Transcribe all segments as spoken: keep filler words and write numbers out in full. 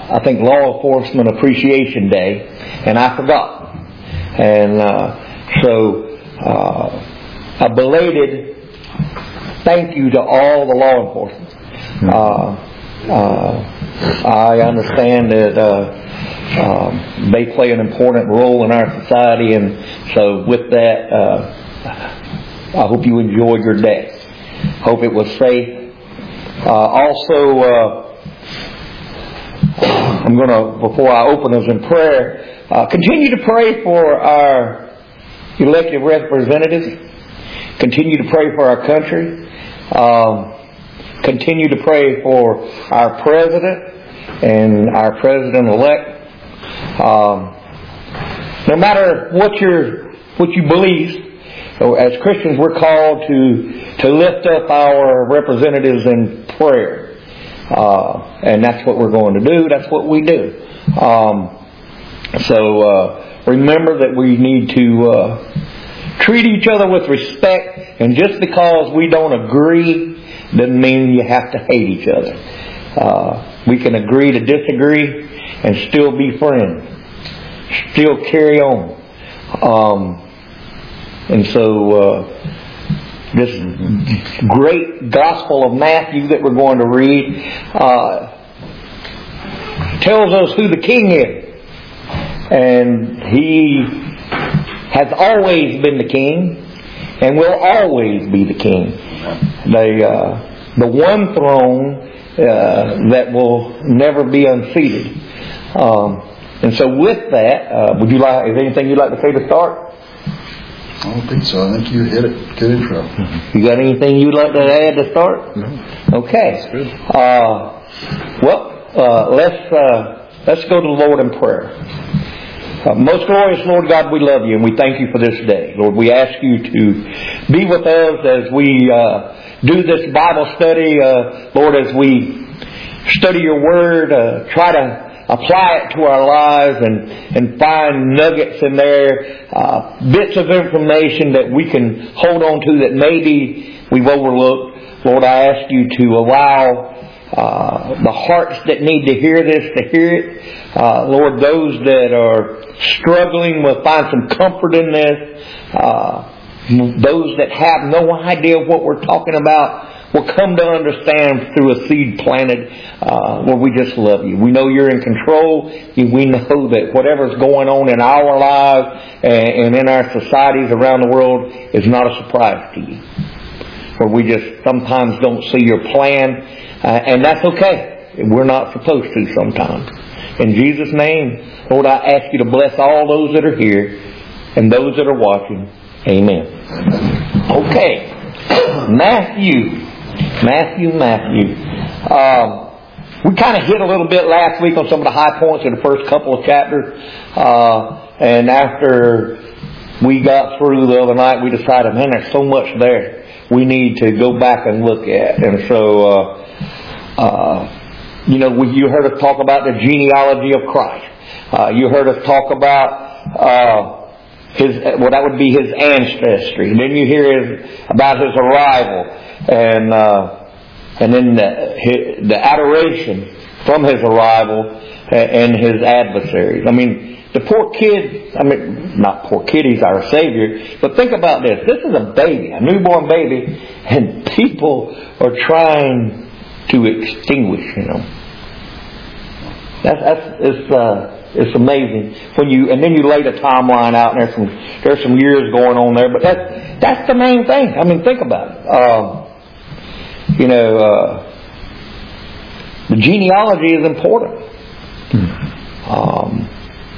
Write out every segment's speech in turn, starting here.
I think, Law Enforcement Appreciation Day, and I forgot. And uh, so uh, a belated thank you to all the law enforcement. Uh, uh, I understand that uh, um, they play an important role in our society, and so with that, uh, I hope you enjoyed your day. Hope it was safe. Uh, also, uh, I'm going to, before I open us in prayer, uh, continue to pray for our elected representatives. Continue to pray for our country. Um, continue to pray for our president and our president-elect. Um, no matter what your what you believe, as Christians, we're called to to lift up our representatives in prayer. Uh, and that's what we're going to do. That's what we do. Um, so uh, remember that we need to uh, treat each other with respect. And just because we don't agree doesn't mean you have to hate each other. Uh, we can agree to disagree and still be friends. Still carry on. Um, and so... Uh, This great Gospel of Matthew that we're going to read uh, tells us who the King is. And He has always been the King and will always be the King. The, uh, the one throne uh, that will never be unseated. Um, and so with that, uh, would you like, is there anything you'd like to say to start? I don't think so. I think you hit it. Good intro. You got anything you'd like to add to start? No. Okay. That's good. Uh, well, uh, let's uh, let's go to the Lord in prayer. Uh, most glorious Lord God, we love you and we thank you for this day. Lord, we ask you to be with us as we uh, do this Bible study. Uh, Lord, as we study your word, uh, try to apply it to our lives and, and find nuggets in there, uh, bits of information that we can hold on to that maybe we've overlooked. Lord, I ask you to allow uh, the hearts that need to hear this to hear it. Uh, Lord, those that are struggling will find some comfort in this. Uh, those that have no idea what we're talking about will come to understand through a seed planted. Uh, Lord, we just love you. We know you're in control. We know that whatever's going on in our lives and in our societies around the world is not a surprise to you. Or we just sometimes don't see your plan. Uh, and that's okay. We're not supposed to sometimes. In Jesus' name, Lord, I ask you to bless all those that are here and those that are watching. Amen. Okay. Matthew. Matthew, Matthew. Um, we kind of hit a little bit last week on some of the high points in the first couple of chapters. Uh, and after we got through the other night, we decided, man, there's so much there we need to go back and look at. And so, uh, uh, you know, we, you heard us talk about the genealogy of Christ. Uh, you heard us talk about uh, his, well, that would be his ancestry. And then you hear his, about his arrival. And uh, and then the, the adoration from his arrival and his adversaries. I mean, the poor kid, I mean, not poor kid, he's our Savior. But think about this. This is a baby, a newborn baby, and people are trying to extinguish him. That's, that's it's, uh, it's amazing. When you And then you lay the timeline out, and there's some, there's some years going on there. But that's, that's the main thing. I mean, think about it. Um, You know, uh, the genealogy is important. Um,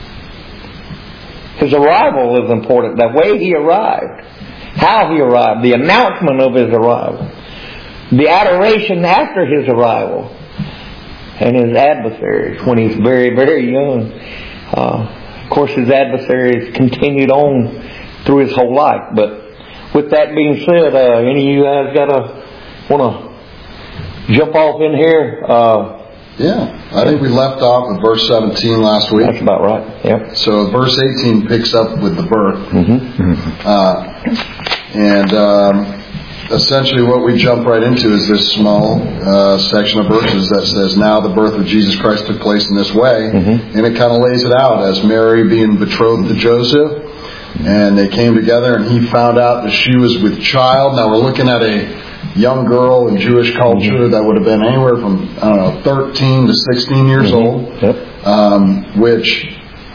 his arrival is important. The way he arrived, how he arrived, the announcement of his arrival, the adoration after his arrival, and his adversaries when he's very, very young. Uh, of course, his adversaries continued on through his whole life. But with that being said, uh, any of you guys got a want to jump off in here? Uh, yeah, I think we left off with verse seventeen last week. That's about right. Yeah. So verse eighteen picks up with the birth, mm-hmm. uh, and um, essentially what we jump right into is this small uh, section of verses that says, now the birth of Jesus Christ took place in this way. Mm-hmm. And it kind of lays it out as Mary being betrothed to Joseph. And they came together and he found out that she was with child. Now we're looking at a young girl in Jewish culture mm-hmm. that would have been anywhere from, I don't know, thirteen to sixteen years mm-hmm. old. Yep. Um, which,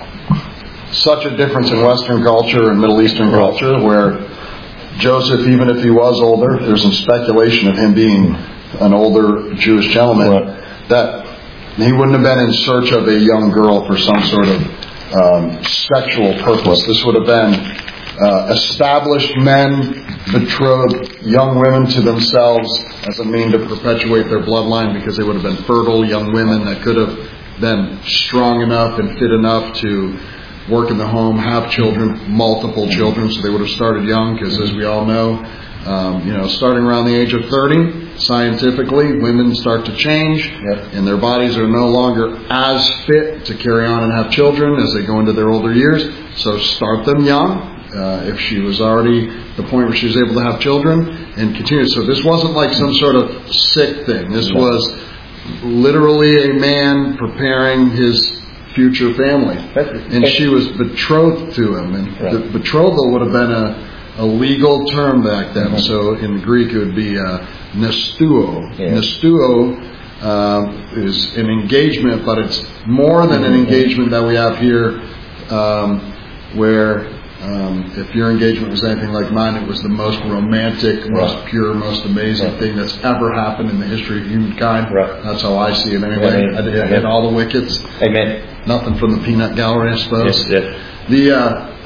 such a difference in Western culture and Middle Eastern culture where Joseph, even if he was older, there's some speculation of him being an older Jewish gentleman, right. that he wouldn't have been in search of a young girl for some sort of um, sexual purpose. This would have been uh, established men betrothed young women to themselves as a means to perpetuate their bloodline, because they would have been fertile young women that could have been strong enough and fit enough to work in the home, have children, multiple children, so they would have started young, because as we all know, um, you know, starting around the age of thirty, scientifically, women start to change, yep. and their bodies are no longer as fit to carry on and have children as they go into their older years, so start them young. Uh, if she was already at the point where she was able to have children, and continue. So this wasn't like some sort of sick thing. This no. was literally a man preparing his future family. And she was betrothed to him. And right. the betrothal would have been a, a legal term back then. Mm-hmm. So in Greek it would be uh, nestuo. Yeah. Nestuo um, is an engagement, but it's more than mm-hmm. an engagement that we have here, um, where um, if your engagement was anything like mine, it was the most romantic, right. most pure, most amazing right. thing that's ever happened in the history of humankind. Right. That's how I see it anyway. Right. I did hit all the wickets. Amen. Nothing from the peanut gallery, I suppose. Yes, yes. The uh,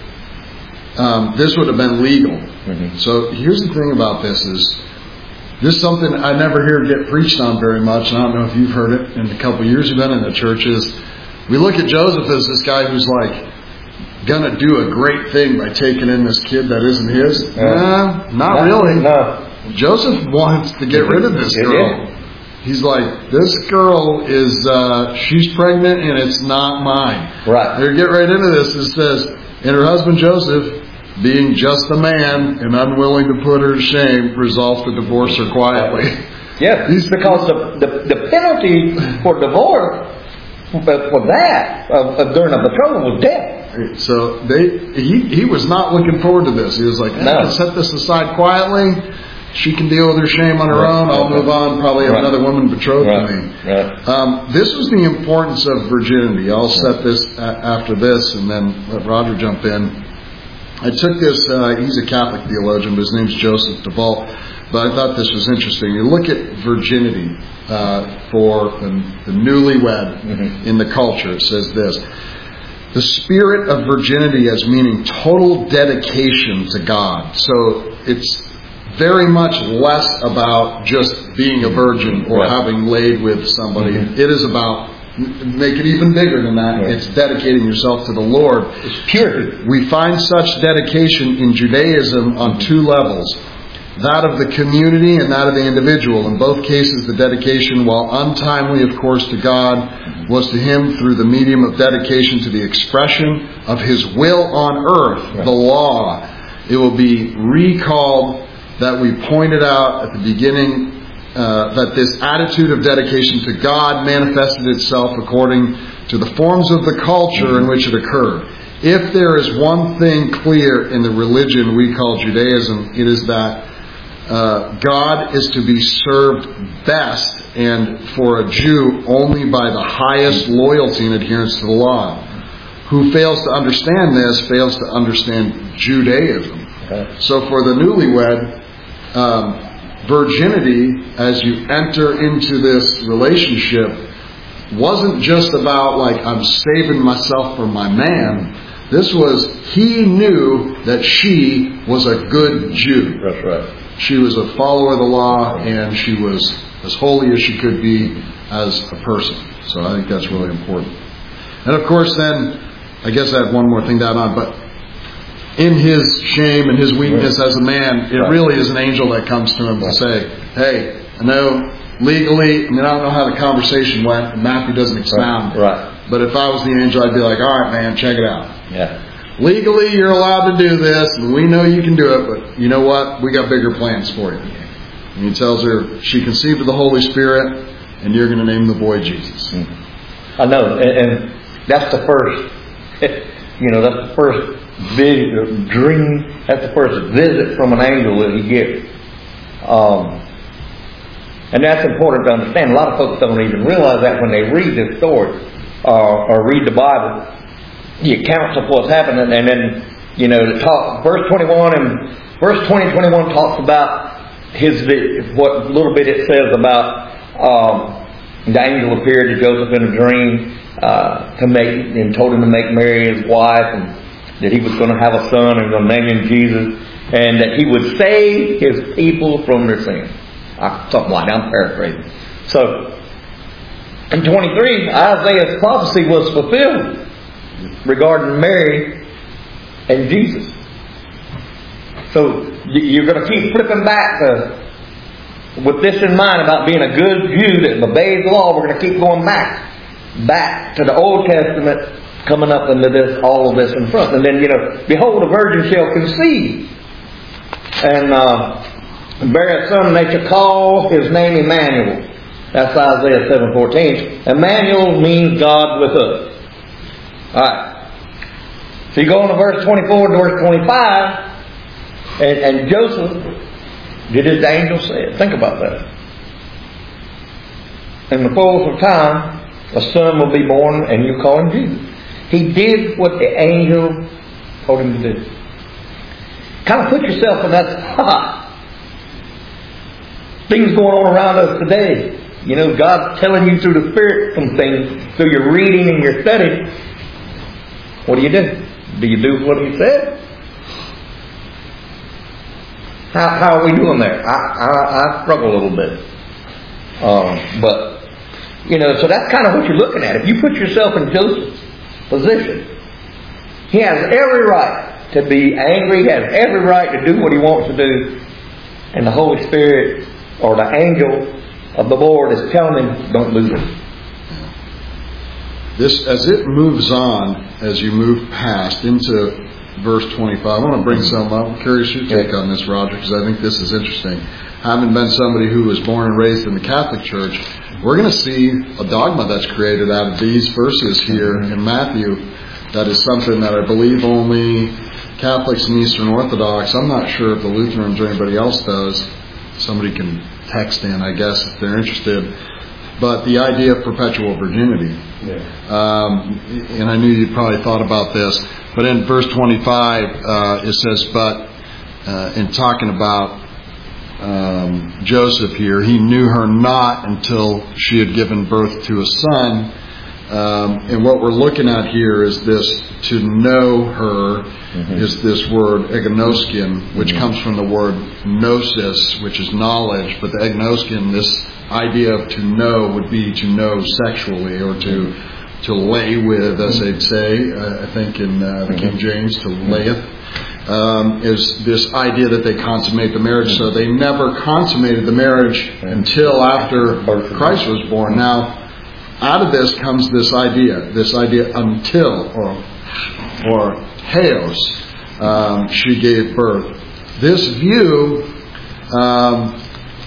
um, this would have been legal. Mm-hmm. So here's the thing about this is this is something I never hear get preached on very much. And I don't know if you've heard it in the couple of years you've been in the churches. We look at Joseph as this guy who's like gonna do a great thing by taking in this kid that isn't his. Uh, nah, not, not really. No. Joseph wants to get rid of this girl. He's like, this girl is, uh, she's pregnant and it's not mine. Right. They get right into this. It says, and her husband Joseph, being just a man and unwilling to put her to shame, resolved to divorce her quietly. Yeah, because the, the, the penalty for divorce, for that, of, during a betrothal, was death. So they, he, he was not looking forward to this. He was like, no. I can set this aside quietly. She can deal with her shame on her right. own. I'll right. move on. Probably have right. another woman betrothed right. to me. Right. Um, this was the importance of virginity. I'll set this a- after this and then let Roger jump in. I took this, uh, he's a Catholic theologian, but his name's Joseph DeVault. But I thought this was interesting. You look at virginity uh, for the, the newlywed mm-hmm. in the culture. It says this. The spirit of virginity as meaning total dedication to God. So it's very much less about just being a virgin or right. having laid with somebody. Mm-hmm. It is about, make it even bigger than that, right. it's dedicating yourself to the Lord. It's purity. We find such dedication in Judaism on mm-hmm. two levels. That of the community and that of the individual. In both cases, the dedication, while untimely, of course, to God, was to Him through the medium of dedication to the expression of His will on earth, right. the law. It will be recalled that we pointed out at the beginning uh, that this attitude of dedication to God manifested itself according to the forms of the culture in which it occurred. If there is one thing clear in the religion we call Judaism, it is that Uh, God is to be served best, and for a Jew only by the highest loyalty and adherence to the law. Who fails to understand this fails to understand Judaism. Okay. So for the newlywed, um, virginity, as you enter into this relationship, wasn't just about like, I'm saving myself for my man. This was, he knew that she was a good Jew. That's right. She was a follower of the law, and she was as holy as she could be as a person. So I think that's really important. And of course then, I guess I have one more thing to add on, but in his shame and his weakness right. as a man, it right. really is an angel that comes to him right. to say, hey, I know legally, I mean, I don't know how the conversation went, and Matthew doesn't expound. Right. right. But if I was the angel, I'd be like, all right, man, check it out. Yeah. legally you're allowed to do this, and we know you can do it, but you know what? We got bigger plans for you. And he tells her she conceived of the Holy Spirit, and you're going to name the boy Jesus. I know, and, and that's the first, you know, that's the first vision, dream, that's the first visit from an angel that he gets. Um, and that's important to understand. A lot of folks don't even realize that when they read this story uh, or read the Bible, the accounts of what's happening, and then, you know, the talk, verse twenty-one and verse twenty, twenty-one talks about his, what little bit it says about um, the angel appeared to Joseph in a dream uh, to make, and told him to make Mary his wife, and that he was going to have a son and going to name him Jesus, and that he would save his people from their sins. Uh, something like that. I'm paraphrasing. So, in twenty-three, Isaiah's prophecy was fulfilled regarding Mary and Jesus. So, you're going to keep flipping back to, with this in mind about being a good Jew that obeys the law, we're going to keep going back, back to the Old Testament, coming up into this, all of this in front. And then, you know, behold, a virgin shall conceive and uh, bear a son, and they shall call his name Emmanuel. That's Isaiah seven fourteen. Emmanuel means God with us. Alright. So you go on to verse twenty-four to verse twenty-five, and, and Joseph did as the angel said. Think about that. In the fullness of time, a son will be born, and you call him Jesus. He did what the angel told him to do. Kind of put yourself in that spot. Things going on around us today. You know, God's telling you through the Spirit some things, through your reading and your study. What do you do? Do you do what He said? How, how are we doing there? I, I, I struggle a little bit. Um, but, you know, so that's kind of what you're looking at. If you put yourself in Joseph's position, he has every right to be angry. He has every right to do what he wants to do. And the Holy Spirit or the angel of the Lord is telling him, don't do this. This, as it moves on, as you move past into verse twenty-five, I want to bring some up. I'm curious your take on this, Roger, because I think this is interesting. Having been somebody who was born and raised in the Catholic Church, we're going to see a dogma that's created out of these verses here in Matthew that is something that I believe only Catholics and Eastern Orthodox, I'm not sure if the Lutherans or anybody else does. Somebody can text in, I guess, if they're interested. But the idea of perpetual virginity. Yeah. Um, and I knew you'd probably thought about this. But in verse twenty-five, uh, it says, but uh, in talking about um, Joseph here, he knew her not until she had given birth to a son. Um, and what we're looking at here is this, to know her, mm-hmm. is this word egnoskin, which mm-hmm. comes from the word gnosis, which is knowledge. But the egnoskin, this idea of to know, would be to know sexually, or to to lay with, as they'd say, uh, I think in uh, the King James, to layeth, um, is this idea that they consummate the marriage. So they never consummated the marriage until after Christ was born. Now, out of this comes this idea, this idea until, or or heos, um, she gave birth. This view um,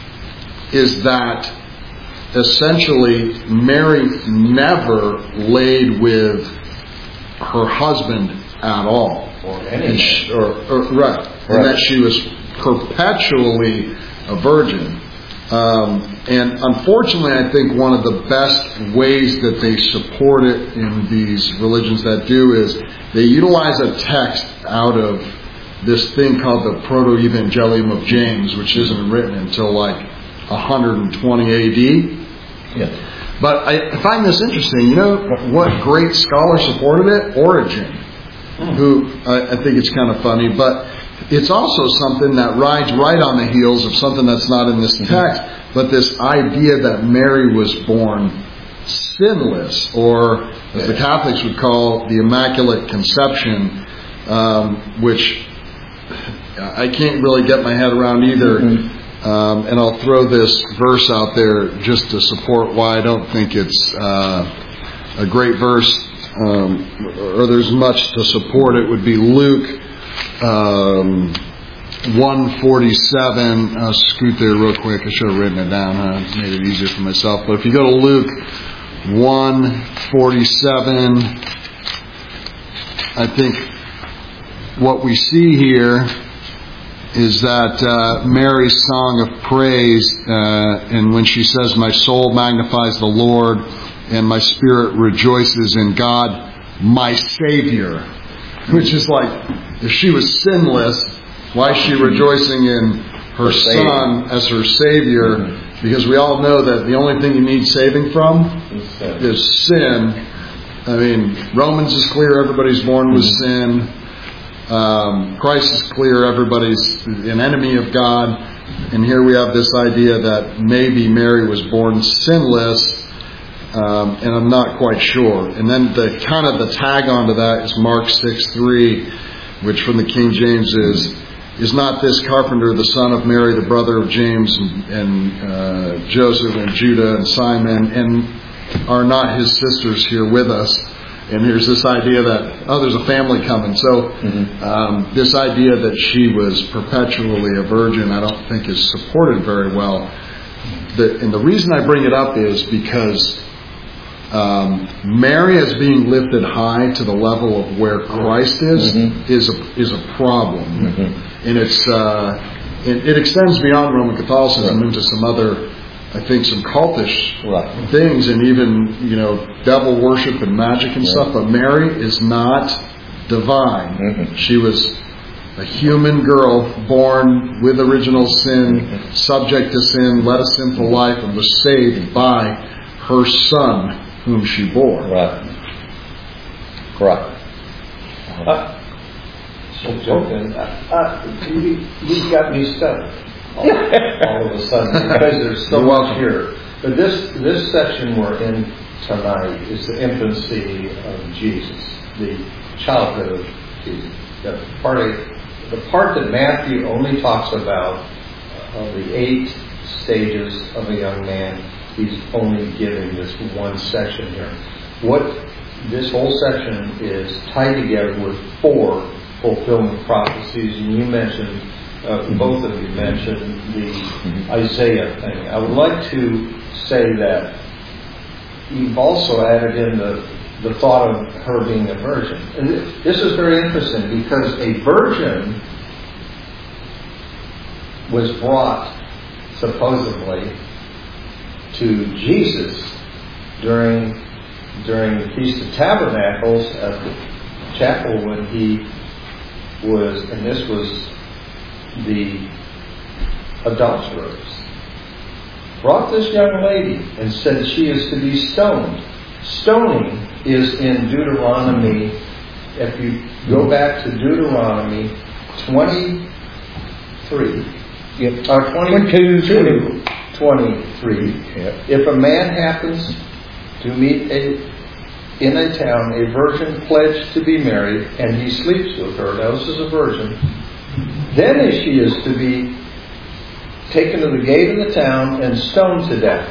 is that essentially Mary never laid with her husband at all, or any, she, or, or right, right, and that she was perpetually a virgin. Um, and unfortunately, I think one of the best ways that they support it in these religions that do is they utilize a text out of this thing called the Proto-Evangelium of James, which isn't written until like one hundred twenty A D. Yeah. But I find this interesting. You know what great scholar supported it? Origen, mm. who I, I think it's kind of funny, but it's also something that rides right on the heels of something that's not in this text, but this idea that Mary was born sinless, or as the Catholics would call the Immaculate Conception, um, which I can't really get my head around either. Mm-hmm. Um, and I'll throw this verse out there just to support why I don't think it's uh, a great verse. um, or there's much to support it, would be Luke um, one forty-seven. I'll scoot there real quick. I should have written it down. Huh? Made it easier for myself. But if you go to Luke one forty-seven, I think what we see here is that uh, Mary's song of praise, uh, and when she says, "My soul magnifies the Lord, and my spirit rejoices in God, my Savior," which is like, if she was sinless, why is she rejoicing in her, her Son as her Savior? Mm-hmm. Because we all know that the only thing you need saving from sin. is sin. I mean, Romans is clear, everybody's born with mm-hmm. sin. Um, Christ is clear, everybody's an enemy of God. And here we have this idea that maybe Mary was born sinless, um, and I'm not quite sure. And then the kind of the tag onto that is Mark six three, which from the King James is, "Is not this carpenter the son of Mary, the brother of James and, and uh, Joseph and Judah and Simon, and are not his sisters here with us?" And here's this idea that, oh, there's a family coming. So mm-hmm. um, this idea that she was perpetually a virgin, I don't think is supported very well. The, and the reason I bring it up is because um, Mary as being lifted high to the level of where Christ is mm-hmm. is a, is a problem. Mm-hmm. And it's uh, it, it extends beyond Roman Catholicism right. into some other, I think, some cultish right. things, and even, you know, devil worship and magic and right. stuff. But Mary is not divine. Mm-hmm. She was a human girl born with original sin, mm-hmm. subject to sin, led a sinful life, and was saved by her Son, whom she bore. Right. Right. Uh, so joking, uh, uh, you, you've got me stuck. All, all of a sudden, because there's so much here. But this this section we're in tonight is the infancy of Jesus, the childhood of Jesus. The part of, the part that Matthew only talks about of the eight stages of a young man, he's only giving this one section here. What this whole section is tied together with four fulfillment prophecies, and you mentioned. Uh, both of you mentioned the mm-hmm. Isaiah thing. I would like to say that you've also added in the, the thought of her being a virgin. And this is very interesting because a virgin was brought, supposedly, to Jesus during, during the Feast of Tabernacles at the chapel when he was, and this was the adulterers, brought this young lady and said she is to be stoned. Stoning is in Deuteronomy. If you go back to Deuteronomy twenty-three, yep. or twenty-two, twenty-three, yep. If a man happens to meet a in a town a virgin pledged to be married, and he sleeps with her, now this is a virgin, then she is to be taken to the gate of the town and stoned to death.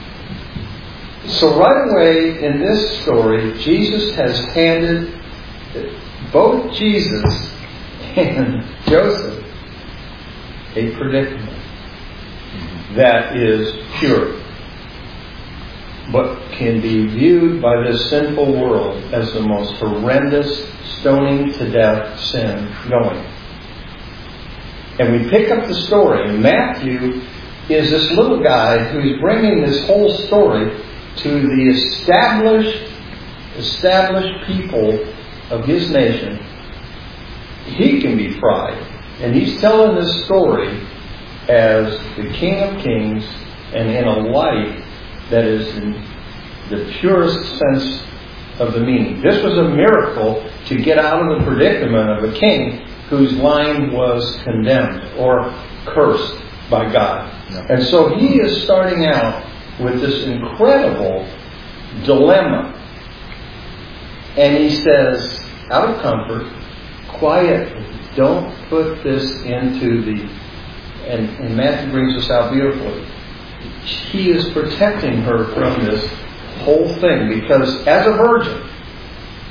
So right away in this story, Jesus has handed both Jesus and Joseph a predicament that is pure, but can be viewed by this sinful world as the most horrendous stoning to death sin going. And we pick up the story, and Matthew is this little guy who's bringing this whole story to the established, established people of his nation. He can be fried. And he's telling this story as the King of Kings and in a light that is in the purest sense of the meaning. This was a miracle to get out of the predicament of a king whose line was condemned or cursed by God. Yeah. And so he is starting out with this incredible dilemma. And he says, out of comfort, quietly, don't put this into the... And, and Matthew brings this out beautifully. He is protecting her from this whole thing because as a virgin,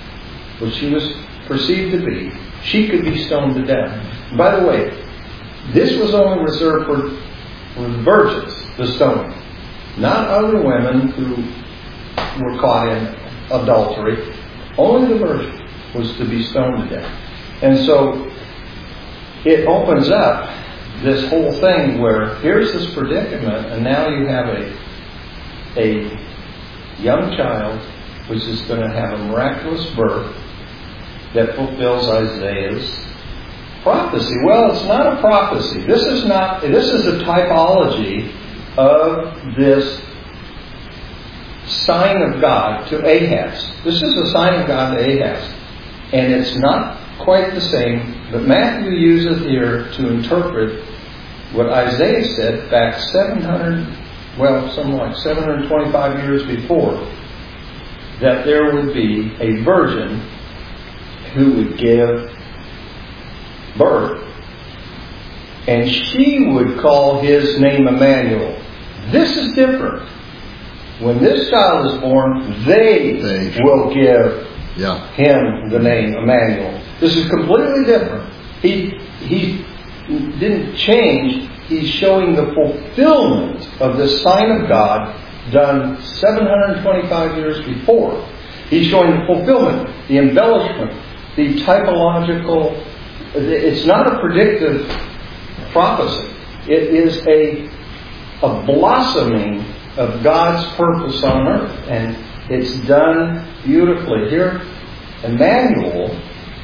what she was perceived to be, she could be stoned to death. By the way, this was only reserved for, for virgins, the stoning. Not other women who were caught in adultery. Only the virgin was to be stoned to death. And so it opens up this whole thing where here's this predicament, and now you have a a young child which is going to have a miraculous birth that fulfills Isaiah's prophecy. Well, it's not a prophecy. This is not. This is a typology of this sign of God to Ahaz. This is a sign of God to Ahaz. And it's not quite the same, but Matthew uses here to interpret what Isaiah said back seven hundred, well, something like seven hundred twenty-five years before, that there would be a virgin who would give birth, and she would call his name Emmanuel. This is different. When this child is born, they, they will give yeah. him the name Emmanuel. This is completely different. He he didn't change. He's showing the fulfillment of the sign of God done seven hundred twenty-five years before. He's showing the fulfillment, the embellishment, the typological. It's not a predictive prophecy. It is a a blossoming of God's purpose on earth. And it's done beautifully. Here, Emmanuel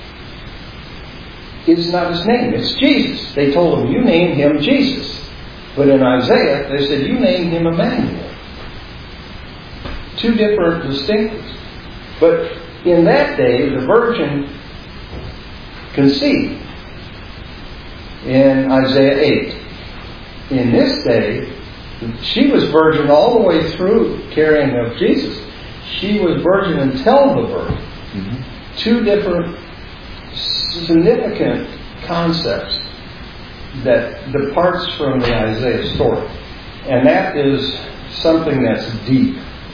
is not his name. It's Jesus. They told him, you name him Jesus. But in Isaiah, they said, you name him Emmanuel. Two different distinctives. But in that day, the virgin conceived in Isaiah eight. In this day, she was virgin all the way through carrying of Jesus. She was virgin until the birth. Mm-hmm. Two different significant concepts that departs from the Isaiah story. And that is something that's deep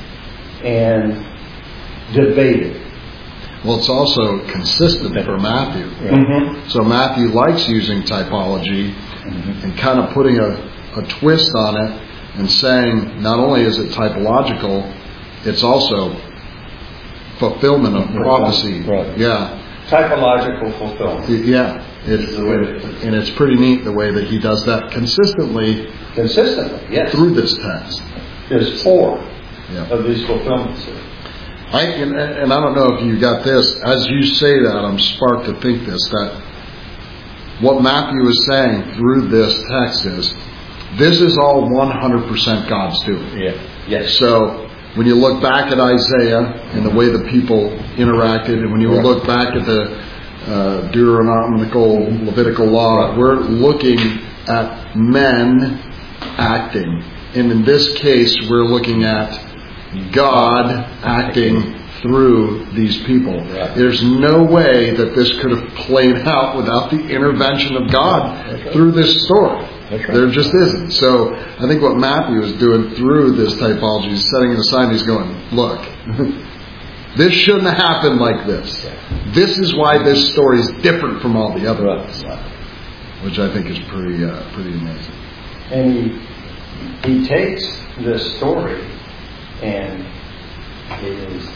and debated. Well, it's also consistent for Matthew. Mm-hmm. So Matthew likes using typology mm-hmm. and kind of putting a, a twist on it and saying not only is it typological, it's also fulfillment of prophecy. Right. Yeah. Typological fulfillment. Yeah. It, it, and it's pretty neat the way that he does that consistently. Consistently, yes. Through this text. There's four yeah. of these fulfillments here. I, and, and I don't know if you got this. As you say that, I'm sparked to think this, that what Matthew is saying through this text is, this is all one hundred percent God's doing. Yeah. Yes. So when you look back at Isaiah and the way the people interacted, and when you right. look back at the uh, Deuteronomical, Levitical law, right. we're looking at men acting. And in this case, we're looking at God acting through these people. Right. There's no way that this could have played out without the intervention of God right. through this story. Right. There just isn't. So I think what Matthew is doing through this typology is setting it aside. He's going, look, this shouldn't have happened like this. This is why this story is different from all the other ones, which I think is pretty, uh, pretty amazing. And he, he takes this story and is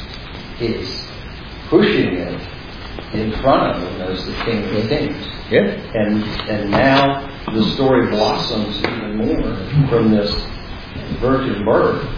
is pushing it in front of him as the King of Kings. Yeah. And and now the story blossoms even more from this virgin birth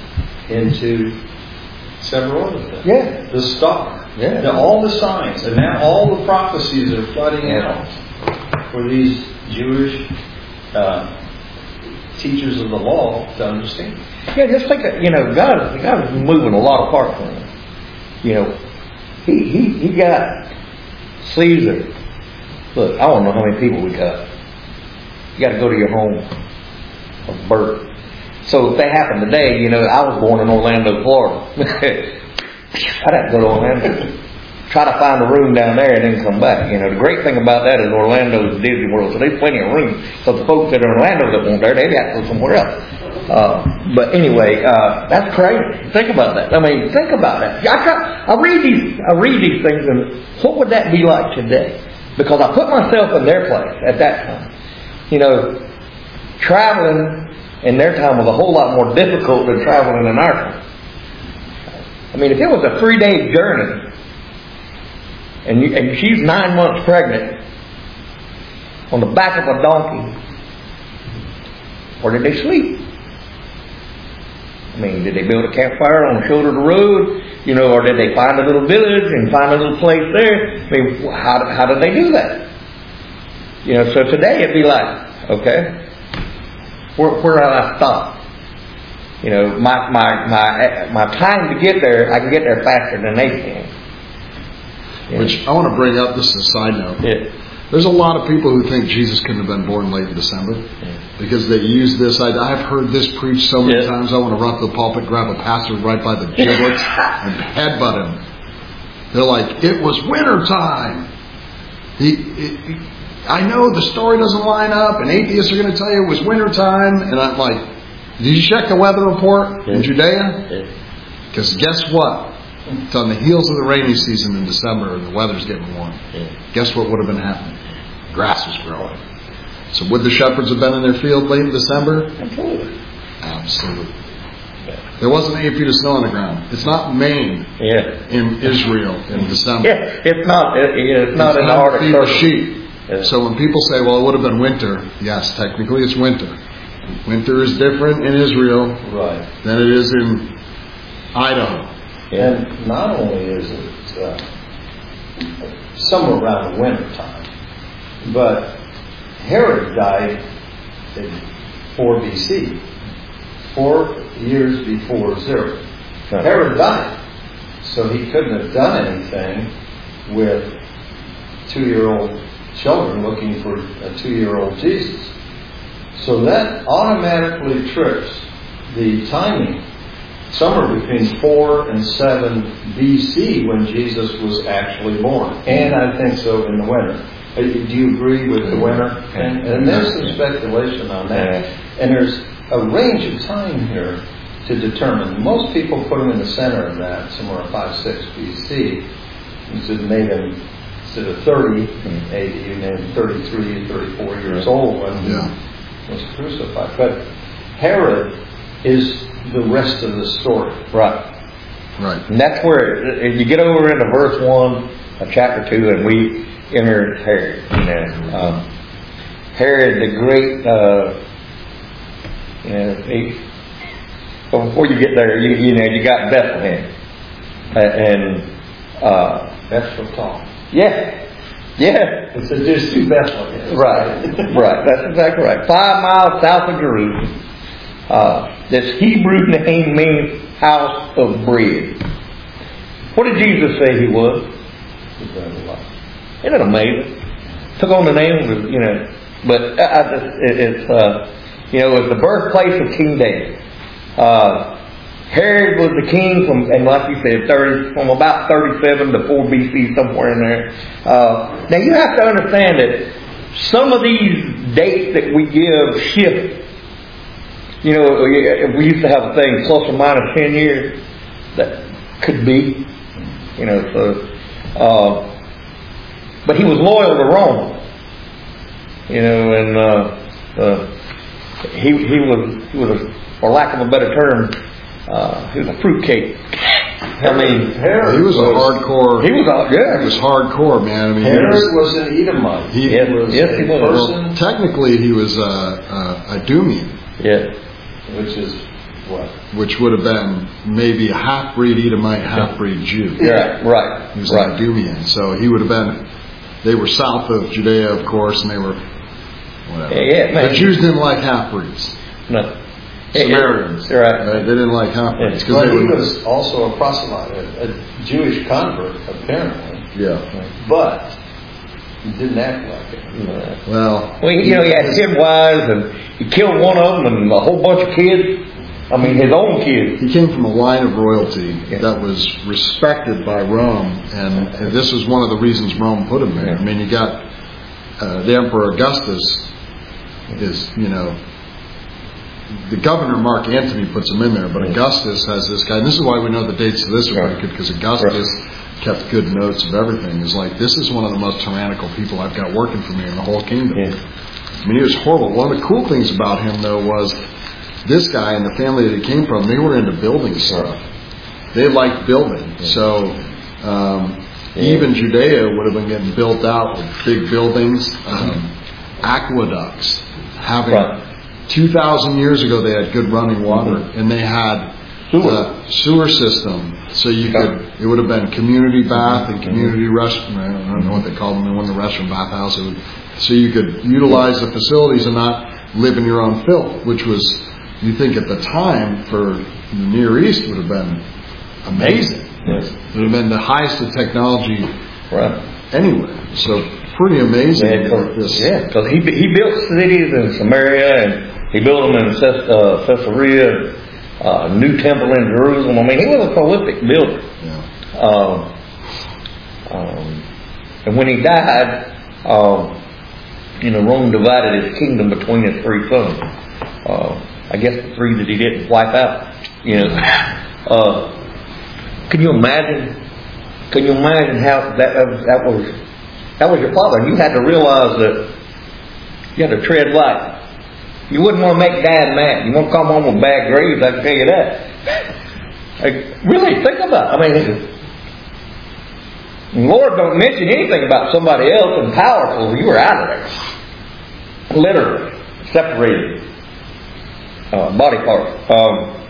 into several other things. Yeah. The star. Yeah. The, all the signs. And now all the prophecies are flooding out for these Jewish uh, teachers of the law to understand. Yeah, just think of, you know, God, God is moving a lot apart from him. You know, he, he, he got Caesar. Look, I don't know how many people we got. You got to go to your home of birth. So if that happened today, you know, I was born in Orlando, Florida. I'd have to go to Orlando. Try to find a room down there and then come back. You know, the great thing about that is Orlando is Disney World, so there's plenty of room. So the folks that are in Orlando that won't there, they've got to go somewhere else. Uh, but anyway, uh, that's crazy. Think about that. I mean, think about it. I, try, I read these, I read these things, and what would that be like today? Because I put myself in their place at that time. You know, traveling in their time was a whole lot more difficult than traveling in our time. I mean, if it was a three-day journey, and you, and she's nine months pregnant on the back of a donkey, where did they sleep? I mean, did they build a campfire on the shoulder of the road? You know, or did they find a little village and find a little place there? I mean, how, how did they do that? You know, so today it'd be like, okay, where, where do I stop? You know, my, my, my, my time to get there, I can get there faster than they can. You Which know? I want to bring up, this is a side note. Yeah. There's a lot of people who think Jesus couldn't have been born late in December yeah. because they use this. I, I've heard this preached so many yeah. times. I want to run to the pulpit, grab a pastor right by the giblets, and headbutt him. They're like, it was winter time. He, it, he, I know the story doesn't line up, and atheists are going to tell you it was winter time. And I'm like, did you check the weather report yeah. in Judea? Because yeah. guess what? It's on the heels of the rainy season in December, and the weather's getting warm. Yeah. Guess what would have been happening? Grass was growing. So would the shepherds have been in their field late in December? Absolutely. Absolutely. Yeah. There wasn't eight feet of snow on the ground. It's not Maine yeah. in Israel in December. Yeah, it's not. It, it's not it's in the Arctic Circle. Sheep. Yeah. So when people say, "Well, it would have been winter," yes, technically it's winter. Winter is different in Israel right. than it is in Idaho. Yeah. And not only is it uh, somewhere around the winter time, but Herod died in four B C, four years before zero. Right. Herod died, so he couldn't have done anything with two-year-old children looking for a two-year-old Jesus. So that automatically trips the timing. Somewhere between four and seven B C when Jesus was actually born. And I think so in the winter. Do you agree with the winter? And, and there's some speculation on that. And there's a range of time here to determine. Most people put him in the center of that, somewhere five, six B C. Instead of made him, instead of thirty A D, you made him thirty-three, thirty-four years old when he yeah. was crucified. But Herod is the rest of the story. Right. Right. And that's where, if you get over into verse one of chapter two, and we enter Herod. You know, um, Herod the Great, uh, you know, he, but before you get there, you, you know, you got Bethlehem. Uh, and, uh, Bethlehem. Yeah. Yeah. It's a just to Bethlehem. Right. Right. That's exactly right. Five miles south of Jerusalem. Uh, this Hebrew name means house of bread. What did Jesus say he was? Isn't it amazing? Took on the name of, you know, but I just, it, it's, uh, you know, it was the birthplace of King David. Uh, Herod was the king from, and like you said, thirty from about thirty-seven to four B C, somewhere in there. Uh, now you have to understand that some of these dates that we give shift. You know, we used to have a thing plus or minus ten years. That could be, you know. So, uh, but he was loyal to Rome. You know, and uh, uh, he he was he was a, for lack of a better term. Uh, he was a fruitcake. I mean, Herod he was a hardcore. He was a, yeah. He was hardcore, man. I mean, Herod he was, was an Edomite. He yes, was yes, he was. Well, technically, he was a, a, a Idumean. Yeah. Which is what? Which would have been maybe a half-breed Edomite, half-breed Jew. Yeah, right. He was right. an Idumean, so he would have been. They were south of Judea, of course, and they were whatever. Yeah, yeah, the Jews didn't like half-breeds. No. Samaritans. Right. Uh, they didn't like half-breeds. But they he were, was also a proselyte, a, a Jewish convert, apparently. Yeah. But he didn't act like it. No. Well, well, you know, he had ten wives, and he killed one of them, and a whole bunch of kids. I mean, his own kids. He came from a line of royalty yeah. that was respected by Rome, and, and this is one of the reasons Rome put him there. Yeah. I mean, you got uh, the Emperor Augustus is, you know, the governor Mark Antony puts him in there, but Augustus has this guy. And this is why we know the dates of this are very good, because Augustus kept good notes of everything. Is like, this is one of the most tyrannical people I've got working for me in the whole kingdom. Yeah. I mean, he was horrible. One of the cool things about him, though, was this guy and the family that he came from, they were into building stuff. They liked building. Yeah. So um, yeah. even Judea would have been getting built out with big buildings, um, aqueducts, having right. two thousand years ago they had good running water, mm-hmm. and they had sewer. a sewer system. So you could, it would have been community bath and community restroom. I don't know what they called them. They weren't the restroom bathhouse. It would, so you could utilize the facilities and not live in your own filth, which was, you think at the time for the Near East would have been amazing. Yes. It would have been the highest of technology right. anywhere. So pretty amazing. Yeah, because he he built cities in Samaria and he built them in uh, Caesarea. Uh, new temple in Jerusalem. I mean, he was a prolific builder. Yeah. Um, um, and when he died, um, you know, Rome divided his kingdom between his three sons. Uh, I guess the three that he didn't wipe out. You know, uh, can you imagine? Can you imagine how that that was, that was that was your father? You had to realize that you had to tread light. You wouldn't want to make Dad mad. You want to come home with bad grades, I can tell you that. Like, really, think about it. I mean, the Lord don't mention anything about somebody else and powerful. You were out of there. Literally. Separated. Uh, body parts. Um,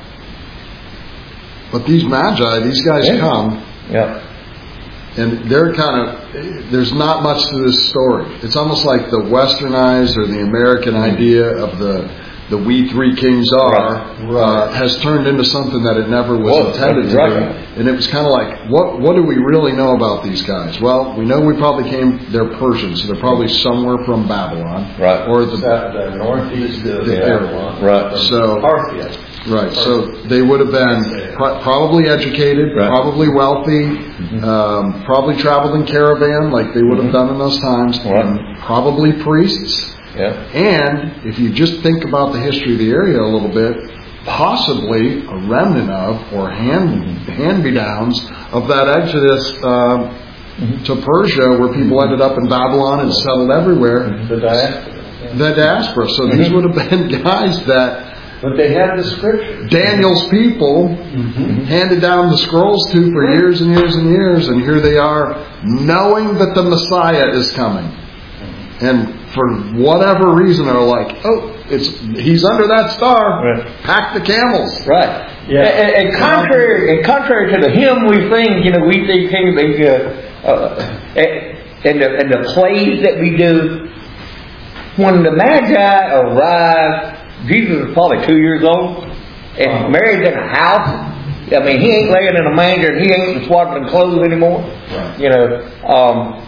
but these magi, these guys yeah. come. Yeah. And they're kind of, there's not much to this story. It's almost like the westernized or the American idea of the the we three kings are right. Right. Uh, has turned into something that it never was Whoa, intended to right. be. And it was kind of like, what what do we really know about these guys? Well, we know we probably came, they're Persian, so they're probably somewhere from Babylon. Right. Or the, the northeast of Babylon. Right. So, Parthia. Right, so they would have been pro- probably educated, right. probably wealthy, mm-hmm. um, probably traveled in caravan like they would have mm-hmm. done in those times, right. and probably priests. Yeah. And if you just think about the history of the area a little bit, possibly a remnant of or hand mm-hmm. hand-me-downs of that exodus uh, mm-hmm. to Persia, where people ended up in Babylon and settled everywhere. Mm-hmm. The diaspora. The diaspora. So mm-hmm. these would have been guys that. But they had the scripture. Daniel's people mm-hmm. handed down the scrolls to for years and years and years, and here they are, knowing that the Messiah is coming. Mm-hmm. And for whatever reason are like, oh, it's he's under that star. Right. Pack the camels. Right. Yeah. And, and contrary, and contrary to the hymn we sing, you know, we think uh, uh, and the and the plays that we do, when the Magi arrive. Jesus is probably two years old, and wow. Mary's in a house. I mean, he ain't laying in a manger, and he ain't in swaddling clothes anymore. Right. You know, um,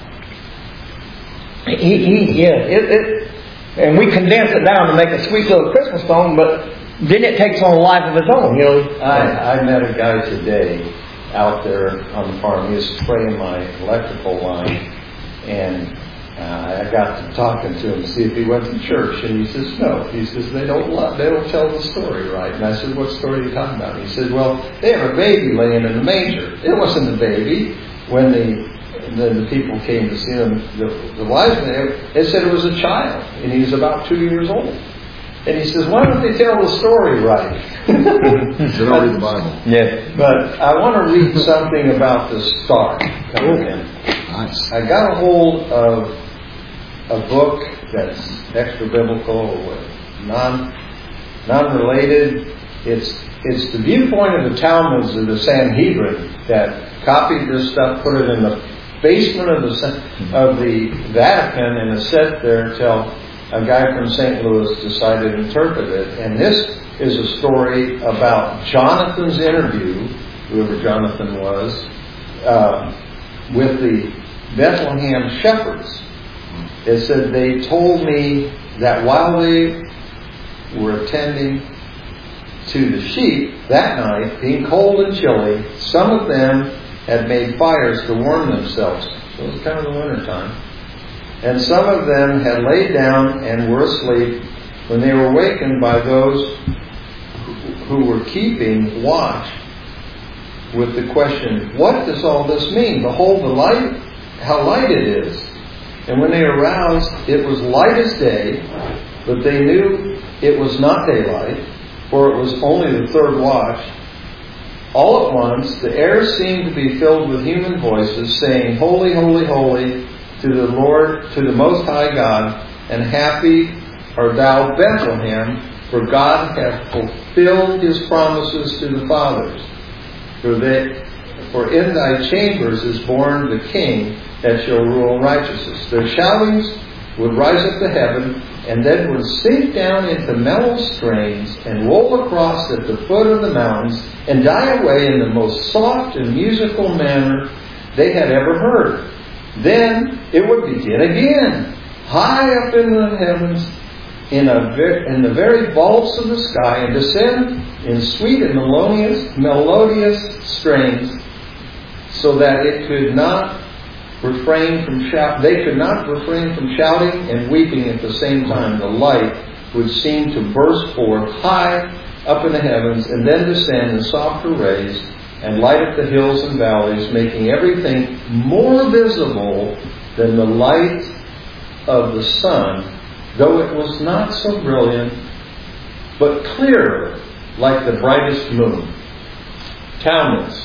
he, he, yeah, it, it, and we condense it down to make a sweet little Christmas song, but then it takes on a life of its own. You know, I, I met a guy today out there on the farm. He was spraying my electrical line, and. Uh, I got to talking to him to see if he went to church, and he says no. He says they don't love, they don't tell the story right. And I said, what story are you talking about? And he said, well, they have a baby laying in the manger. It wasn't a baby. When the the, the people came to see him, the, the wise men, they said it was a child, and he was about two years old. And he says, why don't they tell the story right? They don't read the Bible. Yeah. But I want to read something about the star coming in. Nice. I got a hold of a book that's extra biblical or non non related. It's it's the viewpoint of the Talmuds of the Sanhedrin that copied this stuff, put it in the basement of the of the Vatican, and is set there till a guy from Saint Louis decided to interpret it. And this is a story about Jonathan's interview, whoever Jonathan was, uh, with the Bethlehem shepherds. It said they told me that while they were attending to the sheep that night, being cold and chilly, some of them had made fires to warm themselves. So it was kind of the winter time. And some of them had laid down and were asleep when they were wakened by those who were keeping watch with the question, what does all this mean? Behold the light, how light it is. And when they aroused, it was light as day, but they knew it was not daylight, for it was only the third watch. All at once, the air seemed to be filled with human voices, saying, Holy, holy, holy, to the Lord, to the Most High God, and happy art thou, Bethlehem, for God hath fulfilled His promises to the fathers. For, they, for in thy chambers is born the King that shall rule righteousness. Their shoutings would rise up to heaven, and then would sink down into mellow strains, and roll across at the foot of the mountains, and die away in the most soft and musical manner they had ever heard. Then it would begin again, high up in the heavens, in, a ver- in the very vaults of the sky, and descend in sweet and melodious, melodious strains, so that it could not refrain from shout. They could not refrain from shouting and weeping at the same time. The light would seem to burst forth high up in the heavens, and then descend in softer rays and light up the hills and valleys, making everything more visible than the light of the sun, though it was not so brilliant, but clear like the brightest moon. Talmuds,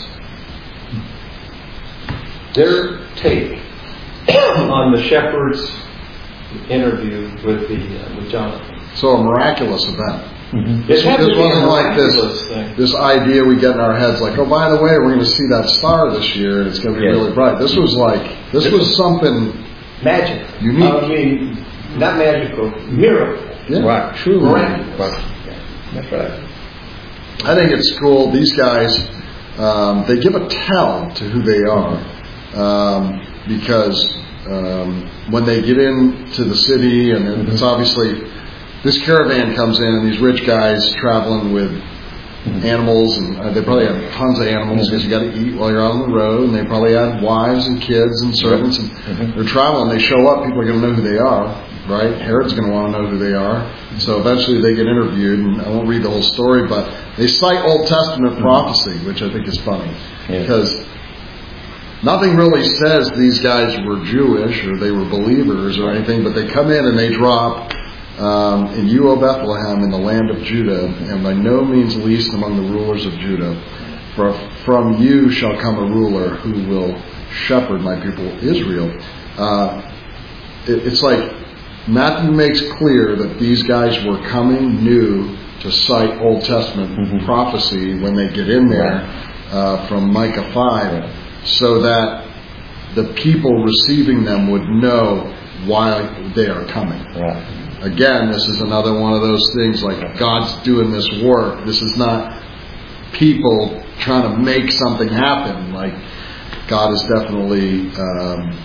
their take on the shepherd's interview with the uh, with Jonathan. So a miraculous event. Mm-hmm. This, It this had to be wasn't a like this miraculous thing. this idea we get in our heads like, oh, by the way, we're going to see that star this year and it's going to be Yes. really bright. This was like, this was something Magic. unique. I mean, not magical, miracle. Yeah, Right. truly. Miraculous. Right. That's right. I think it's cool. These guys, um, they give a tell to who they are, um, because um, when they get into the city, and mm-hmm. it's obviously this caravan comes in, and these rich guys traveling with mm-hmm. animals, and uh, they probably have tons of animals because mm-hmm. you got to eat while you're on the road, and they probably have wives and kids and servants, and mm-hmm. they're traveling. They show up, people are going to know who they are. Right? Herod's going to want to know who they are. So eventually they get interviewed, and I won't read the whole story, but they cite Old Testament mm-hmm. prophecy, which I think is funny. Yeah. Because nothing really says these guys were Jewish or they were believers or anything, but they come in and they drop, um, in you, O Bethlehem, in the land of Judah, and by no means least among the rulers of Judah, for from you shall come a ruler who will shepherd my people Israel. Uh, it, it's like Matthew makes clear that these guys were coming new to cite Old Testament mm-hmm. prophecy when they get in there uh, from Micah five, so that the people receiving them would know why they are coming. Right. Again, this is another one of those things like God's doing this work. This is not people trying to make something happen. Like God is definitely um,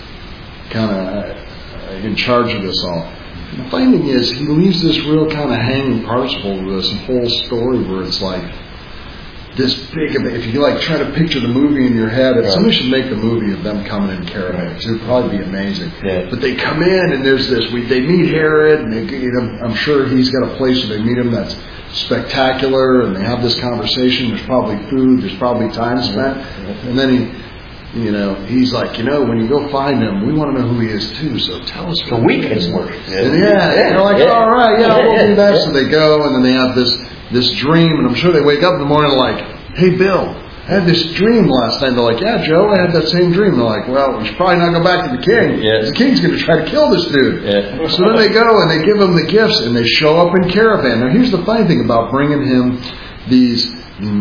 kind of in charge of this all. The funny thing is, he leaves this real kind of hanging participle to this whole story where it's like this big of if you like try to picture the movie in your head, if somebody should make the movie of them coming in caravans, it would probably be amazing. Yeah. But they come in and there's this, we, they meet Herod, and they, you know, I'm sure he's got a place where they meet him that's spectacular, and they have this conversation. There's probably food, there's probably time spent, and then he. You know, he's like, you know, when you go find him, we want to know who he is too, so tell us who we he is. can work. Yeah, and yeah, they're like, yeah. all right, yeah, we'll do that. So they go, and then they have this this dream, and I'm sure they wake up in the morning like, hey, Bill, I had this dream last night. They're like, yeah, Joe, I had that same dream. They're like, well, we should probably not go back to the king. Yeah. The king's going to try to kill this dude. Yeah. So then they go, and they give him the gifts, and they show up in caravan. Now, here's the funny thing about bringing him these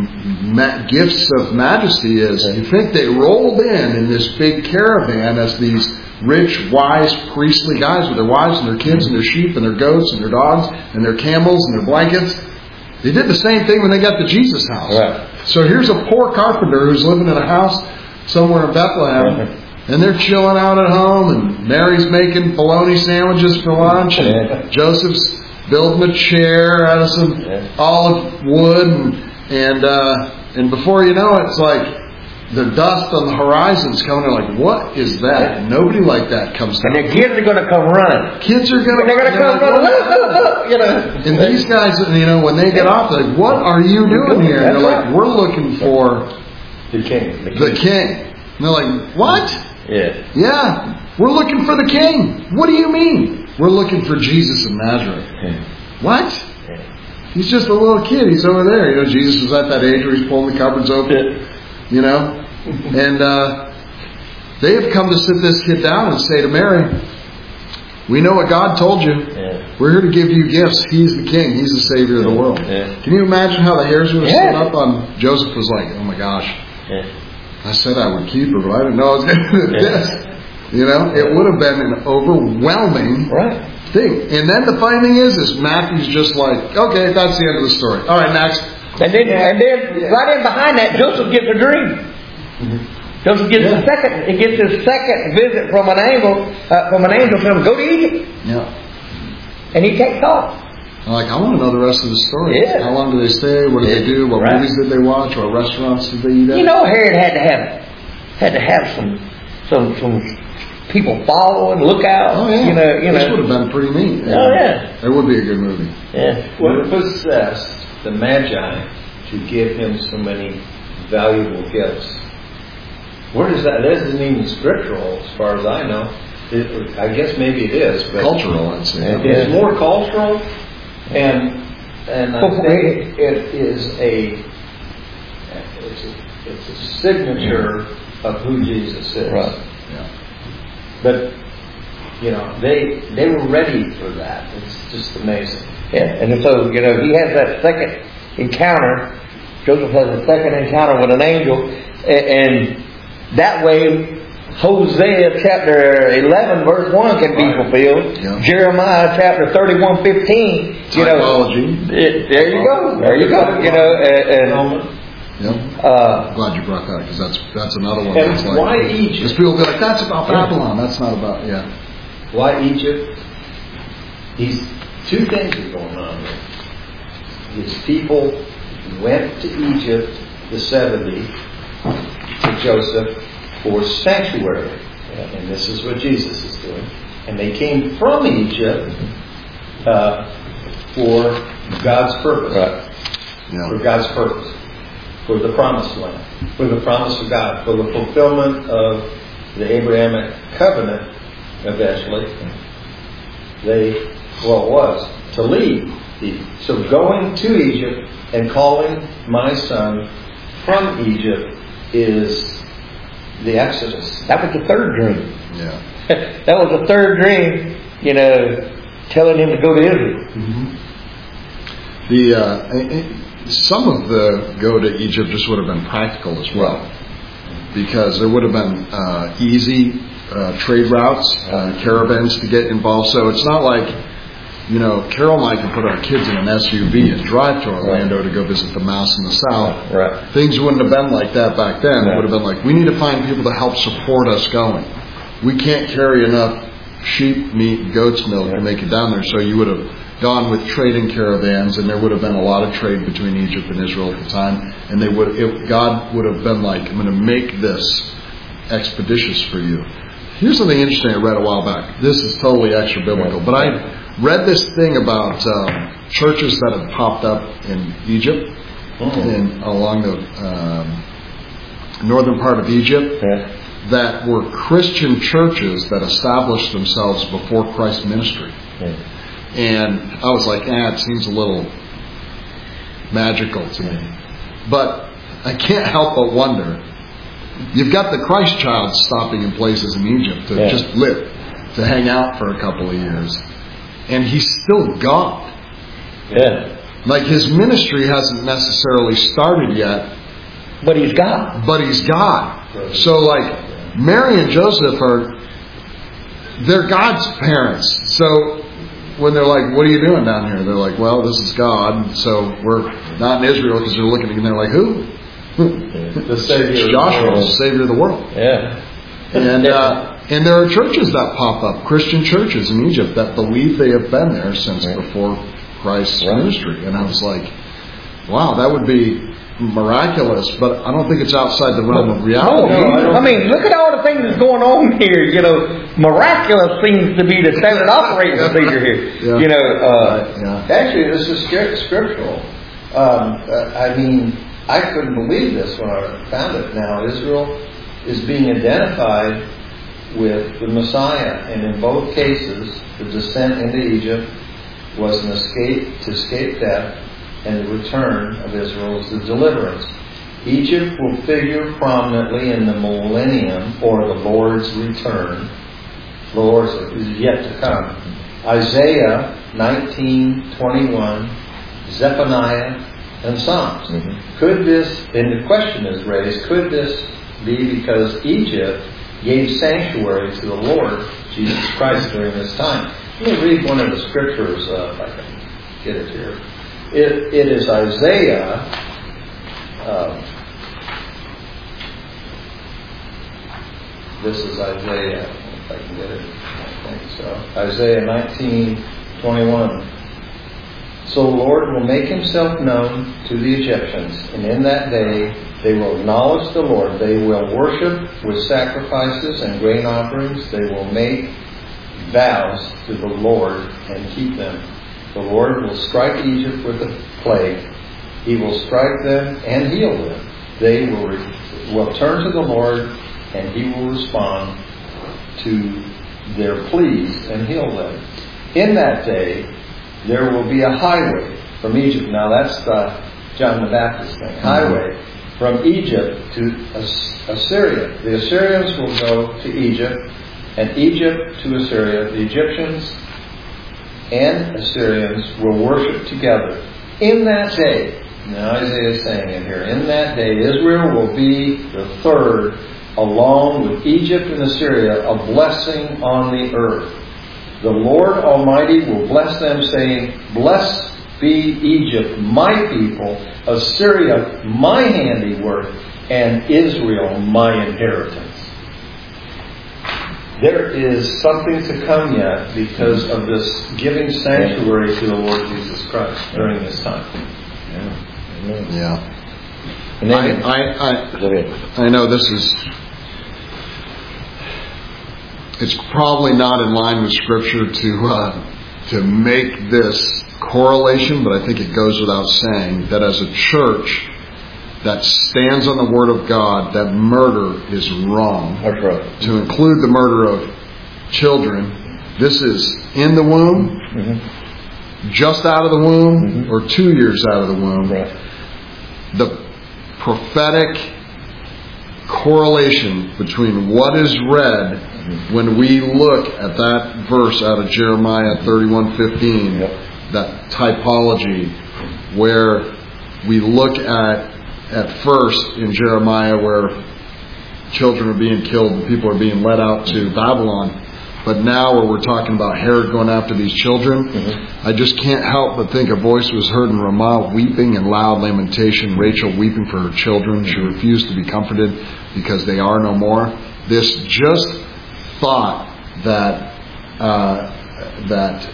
Ma- gifts of majesty is you think they rolled in in this big caravan as these rich, wise, priestly guys with their wives and their kids and their sheep and their goats and their dogs and their camels and their blankets. They did the same thing when they got to Jesus' house. Right. So here's a poor carpenter who's living in a house somewhere in Bethlehem, right. and they're chilling out at home, and Mary's making bologna sandwiches for lunch, and yeah. Joseph's building a chair out of some yeah. olive wood, and And uh, and before you know it, it's like the dust on the horizon's coming. They're like, what is that? And nobody like that comes down. And the kids are going to come running. Kids are going to They're going to come running. Look, look, look, you know. And these guys, you know, when they get off, they're like, what are you doing here? And they're like, we're looking for the king. The king. The king. And they're like, what? Yeah. Yeah. We're looking for the king. What do you mean? We're looking for Jesus of Nazareth. Yeah. What? Yeah. He's just a little kid. He's over there. You know, Jesus is at that age where he's pulling the cupboards open. Yeah. You know? And uh, they have come to sit this kid down and say to Mary, we know what God told you. Yeah. We're here to give you gifts. He's the king. He's the savior of the world. Yeah. Can you imagine how the hairs would have yeah. stood up on Joseph? Was like, oh my gosh. Yeah. I said I would keep her, but I didn't know I was going to do this. You know, it would have been an overwhelming right. thing. And then the funny thing is, is Matthew's just like, okay, that's the end of the story. All right, next. And then, and then yeah. right in behind that, Joseph gets a dream. Mm-hmm. Joseph gets yeah. a second. He gets his second visit from an angel. Uh, from an angel to him, go to Egypt. Yeah. And he takes off. I'm like, I want to know the rest of the story. Yeah. How long do they stay? What do yeah. they do? What right. movies did they watch? What restaurants did they eat at? You know, Herod had to have had to have some some some people follow and look out. Oh yeah. You know, you this know. would have been pretty neat. Oh yeah. It would be a good movie. Yeah. What possessed the Magi to give him so many valuable gifts? Where does that? That isn't even scriptural, as far as I know. It, I guess maybe it is, but cultural. I'd say it's more cultural. And and I think it is a it's a, it's a signature of who Jesus is. Right. Yeah. But you know, they they were ready for that. It's just amazing. Yeah. And so, you know, he has that second encounter. Joseph has a second encounter with an angel, and that way Hosea chapter eleven verse one can be right. fulfilled. Yeah. Jeremiah chapter thirty-one fifteen. You know, it, there you go. There you go. You know, and, and yeah. uh, glad you brought that because that's that's another one. And that's like, why Egypt? Because people be like, that's about Babylon. That's not about yeah. Why Egypt? These two things are going on there. His people went to Egypt, the seventy, to Joseph, for sanctuary. And this is what Jesus is doing. And they came from Egypt uh, for God's purpose. Right. Yeah. For God's purpose. For the promised land. For the promise of God. For the fulfillment of the Abrahamic covenant, eventually. They, well, it was to leave. So going to Egypt and calling my son from Egypt is the Exodus. That was the third dream. Yeah. That was the third dream, you know, telling him to go to Israel. Mm-hmm. The uh, it, some of the go to Egypt just would have been practical as well, because there would have been uh, easy uh, trade routes, uh, caravans to get involved. So it's not like, you know, Carol and I can put our kids in an S U V and drive to Orlando right. to go visit the mouse in the south. Right. Things wouldn't have been like that back then. Right. It would have been like, we need to find people to help support us going. We can't carry enough sheep, meat, goat's milk right. to make it down there. So you would have gone with trading caravans, and there would have been a lot of trade between Egypt and Israel at the time. And they would, it, God would have been like, I'm going to make this expeditious for you. Here's something interesting I read a while back. This is totally extra biblical, but I read this thing about um, churches that have popped up in Egypt, oh. and along the um, northern part of Egypt, yeah. that were Christian churches that established themselves before Christ's ministry. Yeah. And I was like, ah, it seems a little magical to me. But I can't help but wonder. You've got the Christ child stopping in places in Egypt to yeah. just live, to hang out for a couple of years. And he's still God. Yeah. Like his ministry hasn't necessarily started yet. But he's God. But he's God. So like Mary and Joseph are, they're God's parents. So when they're like, what are you doing down here? They're like, well, this is God. So we're not in Israel, because they're looking and they're like, who? The Savior. Joshua is the Savior of the world. Yeah. And uh, and there are churches that pop up, Christian churches in Egypt that believe they have been there since right. before Christ's right. ministry. And I was like, wow, that would be miraculous, but I don't think it's outside the realm of No, reality. no, I mean, look at all the things that's going on here. You know, miraculous seems to be the standard operating procedure here. Yeah. You know, uh, yeah. Actually, this is scriptural. Um, uh, I mean, I couldn't believe this when I found it. Now, Israel is being identified with the Messiah, and in both cases, the descent into Egypt was an escape to escape death, and the return of Israel is the deliverance. Egypt will figure prominently in the millennium, or the Lord's return. The Lord's is yet to come. Isaiah nineteen twenty-one, Zephaniah, and Psalms. Mm-hmm. Could this, and the question is raised, could this be because Egypt gave sanctuary to the Lord Jesus Christ during this time? Let me read one of the scriptures, uh, if I can get it here. It, it is Isaiah um, this is Isaiah, if I can get it. I think so. Isaiah nineteen twenty-one. So the Lord will make himself known to the Egyptians, and in that day they will acknowledge the Lord. They will worship with sacrifices and grain offerings. They will make vows to the Lord and keep them. The Lord will strike Egypt with a plague. He will strike them and heal them. They will, re- will turn to the Lord, and He will respond to their pleas and heal them. In that day, there will be a highway from Egypt. Now that's the John the Baptist thing. Highway from Egypt to Assyria. The Assyrians will go to Egypt, and Egypt to Assyria. The Egyptians and Assyrians will worship together. In that day, now Isaiah is saying it here, in that day Israel will be the third, along with Egypt and Assyria, a blessing on the earth. The Lord Almighty will bless them, saying, Blessed be Egypt, my people, Assyria, my handiwork, and Israel, my inheritance. There is something to come yet because of this giving sanctuary to the Lord Jesus Christ during this time. Yeah. yeah. And then, I, I, I, I know this is, it's probably not in line with Scripture to uh, to make this correlation, but I think it goes without saying that as a church that stands on the Word of God, that murder is wrong. That's right. To include the murder of children, this is in the womb, mm-hmm. just out of the womb, mm-hmm. or two years out of the womb. Right. The prophetic correlation between what is read mm-hmm. when we look at that verse out of Jeremiah thirty-one fifteen, yep. that typology where we look at at first in Jeremiah where children are being killed and people are being led out to Babylon, but now where we're talking about Herod going after these children, mm-hmm. I just can't help but think a voice was heard in Ramah weeping and loud lamentation, Rachel weeping for her children. She refused to be comforted because they are no more. This just thought that uh, that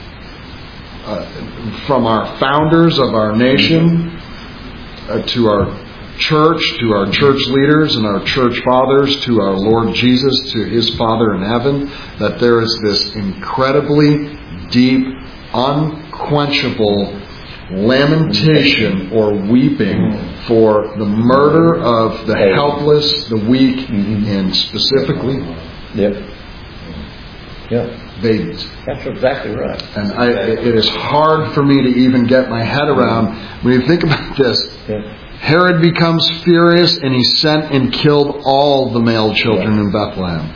uh, from our founders of our nation uh, to our church, to our church leaders and our church fathers, to our Lord Jesus, to His Father in heaven, that there is this incredibly deep, unquenchable lamentation or weeping for the murder of the helpless, the weak, and specifically yep. Yep. babies. That's exactly right. And I, it is hard for me to even get my head around when you think about this. Yep. Herod becomes furious and he sent and killed all the male children in Bethlehem.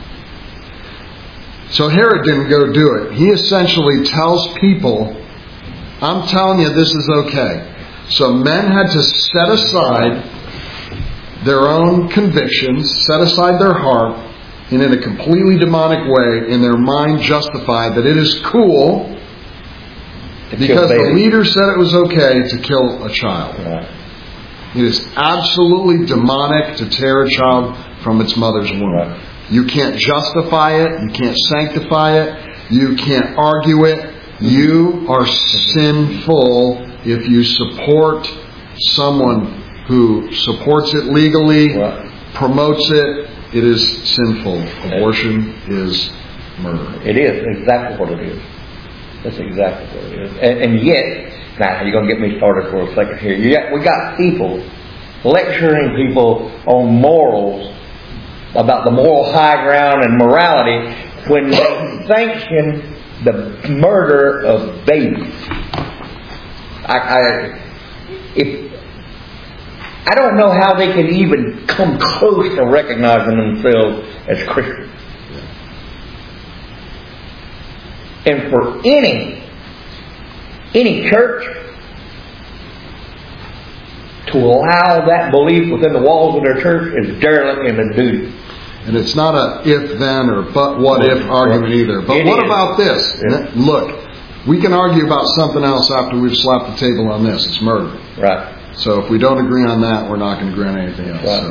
So Herod didn't go do it. He essentially tells people, I'm telling you this is okay. So men had to set aside their own convictions, set aside their heart, and in a completely demonic way, in their mind justify that it is cool because the leader said it was okay to kill a child. Right. It is absolutely demonic to tear a child from its mother's womb. Right. You can't justify it. You can't sanctify it. You can't argue it. You are sinful if you support someone who supports it legally, Right. promotes it, it is sinful. Abortion is murder. It is exactly what it is. That's exactly what it is. And, and yet, now you're going to get me started for a second here. Yet we got people lecturing people on morals, about the moral high ground and morality, when they sanction the murder of babies. I, I, if I don't know how they can even come close to recognizing themselves as Christians. And for any any church to allow that belief within the walls of their church is derelict in their duty. And it's not a if then or but what if argument either. But It what is. about this? Yeah. Look, we can argue about something else after we've slapped the table on this. It's murder. Right. So if we don't agree on that, we're not going to agree on anything else. Right. So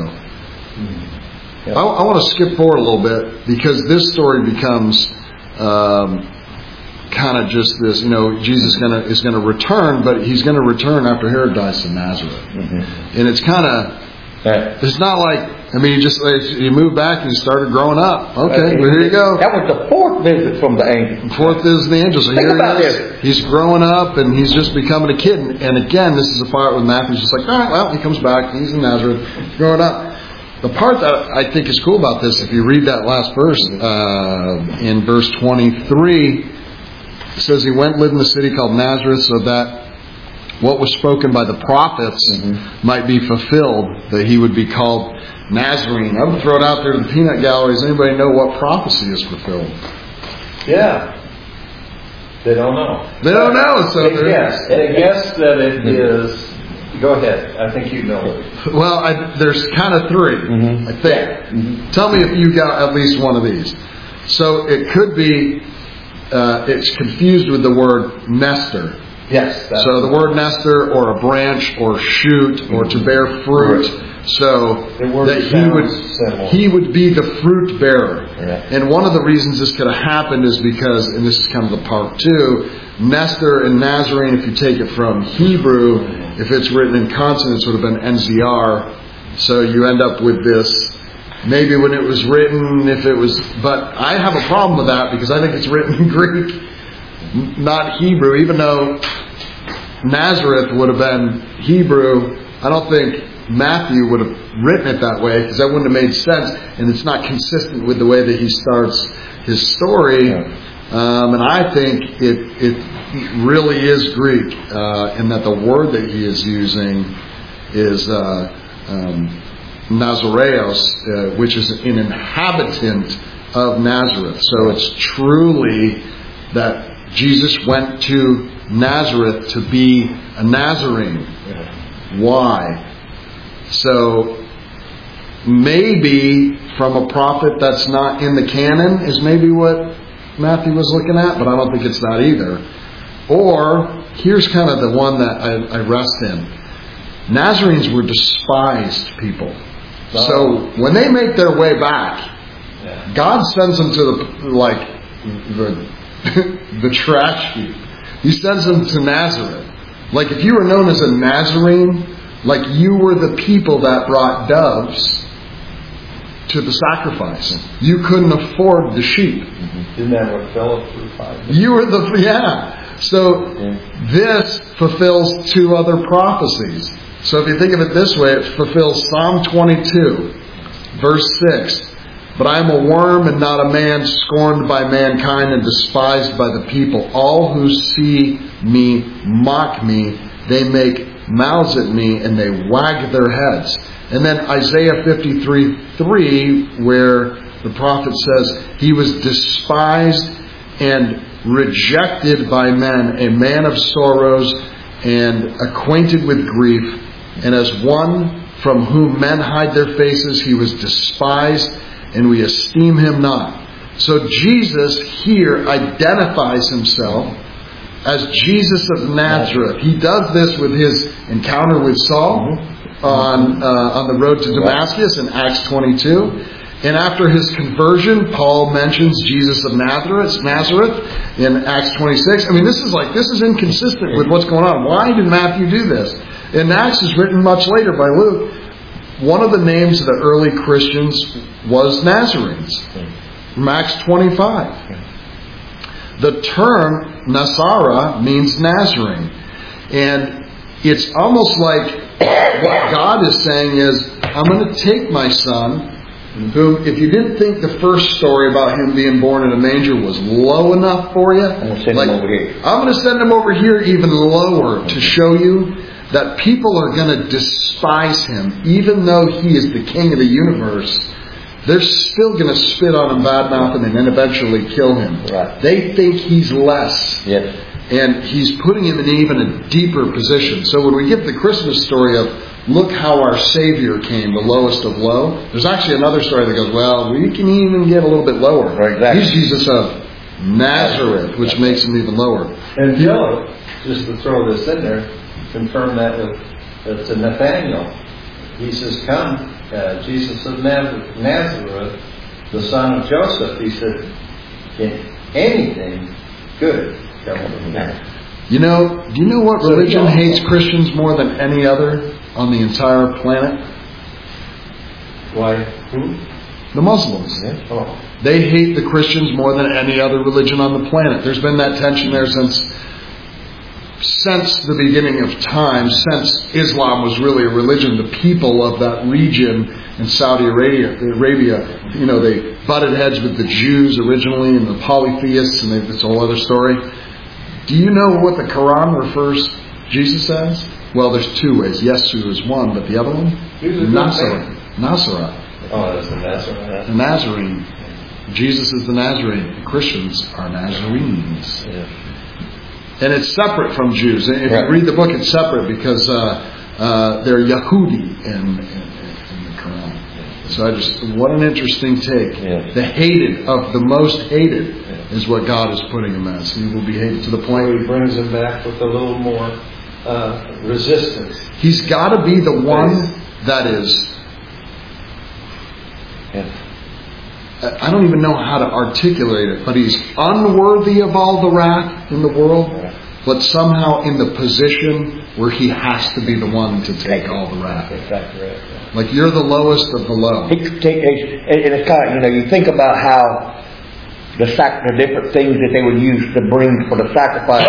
Yeah. I, I want to skip forward a little bit because this story becomes um, kind of just this. You know, Jesus gonna is going to return, but he's going to return after Herod dies in Nazareth, Mm-hmm. and it's kind of. Right. It's not like, I mean, he just, he moved back and he started growing up. Okay, well, here you go. That was the fourth visit from the angel. Fourth is the angel. So Think here about he is. this. He's growing up and he's just becoming a kid. And again, this is the part where Matthew's just like, all right, well, he comes back. He's in Nazareth, growing up. The part that I think is cool about this, if you read that last verse, uh, in verse twenty-three, it says he went and lived in a city called Nazareth so that what was spoken by the prophets mm-hmm. might be fulfilled, that he would be called Nazarene. I would throw it out there to the peanut galleries. Anybody know what prophecy is fulfilled? Yeah. They don't know. They don't know. So They guess. They guess that it is. Go ahead. I think you know it. Well, I, there's kind of three, mm-hmm. I think. Mm-hmm. Tell me if you got at least one of these. So it could be, uh, it's confused with the word Nestor. Yes. So the word Nestor, or a branch, or shoot, or to bear fruit. So that he would similar. he would be the fruit bearer. Yeah. And one of the reasons this could have happened is because, and this is kind of the part two, Nestor and Nazarene, if you take it from Hebrew, if it's written in consonants, would have been N Z R. So you end up with this. Maybe when it was written, if it was, but I have a problem with that because I think it's written in Greek, not Hebrew, even though Nazareth would have been Hebrew. I don't think Matthew would have written it that way because that wouldn't have made sense, and it's not consistent with the way that he starts his story. Um, and I think it it really is Greek, uh, in that the word that he is using is uh, um, Nazareos, uh, which is an inhabitant of Nazareth. So it's truly that Jesus went to Nazareth to be a Nazarene. Why? So maybe from a prophet that's not in the canon is maybe what Matthew was looking at, but I don't think it's that either. Or here's kind of the one that I, I rest in. Nazarenes were despised people. So when they make their way back, God sends them to the like the the trash heap. He sends them to Nazareth. Like if you were known as a Nazarene, like you were the people that brought doves to the sacrifice. You couldn't afford the sheep. Isn't that what Philip replied? You were the, yeah. So this fulfills two other prophecies. So if you think of it this way, it fulfills Psalm twenty-two, verse six. But I am a worm and not a man, scorned by mankind and despised by the people. All who see me mock me. They make mouths at me and they wag their heads. And then Isaiah fifty-three three, where the prophet says, he was despised and rejected by men, a man of sorrows and acquainted with grief. And as one from whom men hide their faces, he was despised, and we esteem him not. So Jesus here identifies himself as Jesus of Nazareth. He does this with his encounter with Saul on uh, on the road to Damascus in Acts twenty-two. And after his conversion, Paul mentions Jesus of Nazareth, Nazareth in Acts twenty-six. I mean, this is like, this is inconsistent with what's going on. Why did Matthew do this? And Acts is written much later by Luke. One of the names of the early Christians was Nazarenes. From Acts twenty-five. The term Nasara means Nazarene. And it's almost like what God is saying is, I'm going to take my son, whom, if you didn't think the first story about him being born in a manger was low enough for you, I'm going to send like, him over here. I'm going to send him over here even lower to show you that people are going to despise him, even though he is the king of the universe. They're still going to spit on him, badmouth him, and then eventually kill him. Right. They think he's less. Yes. And he's putting him in even a deeper position. So when we get the Christmas story of, look how our Savior came, the lowest of low, there's actually another story that goes, well, we can even get a little bit lower. Right, exactly. He's Jesus of Nazareth, which makes him even lower. And Philip, just to throw this in there, confirmed that with, uh, to Nathaniel. He says, come, uh, Jesus of Nazareth, the son of Joseph. He said, can anything good come from there? You know, do you know what religion hates Christians more than any other on the entire planet? Why? Who? The Muslims. Yeah. Oh. They hate the Christians more than any other religion on the planet. There's been that tension there since since the beginning of time, since Islam was really a religion. The people of that region in Saudi Arabia, Arabia, you know, they butted heads with the Jews originally and the polytheists, and they, it's a whole other story. Do you know what the Quran refers Jesus as? Well, there's two ways. Yesu is one, but the other one? Nasara. Nasara. Oh, that's the Nazarene. The Nazarene. Jesus is the Nazarene. The Christians are Nazarenes. Yeah. And it's separate from Jews. If right. you read the book, it's separate because uh, uh, they're Yahudi in, in, in the Quran. So I just, what an interesting take. Yeah. The hated of the most hated Yeah. is what God is putting him as. He will be hated to the point He brings him back with a little more uh, resistance. He's got to be the one that is. Yeah. I don't even know how to articulate it, but he's unworthy of all the wrath in the world, but somehow in the position where he has to be the one to take all the wrath. Exactly right. Like you're the lowest of the low. He could take, and it's kind of, you know, you think about how the sac, the different things that they would use to bring for the sacrifice,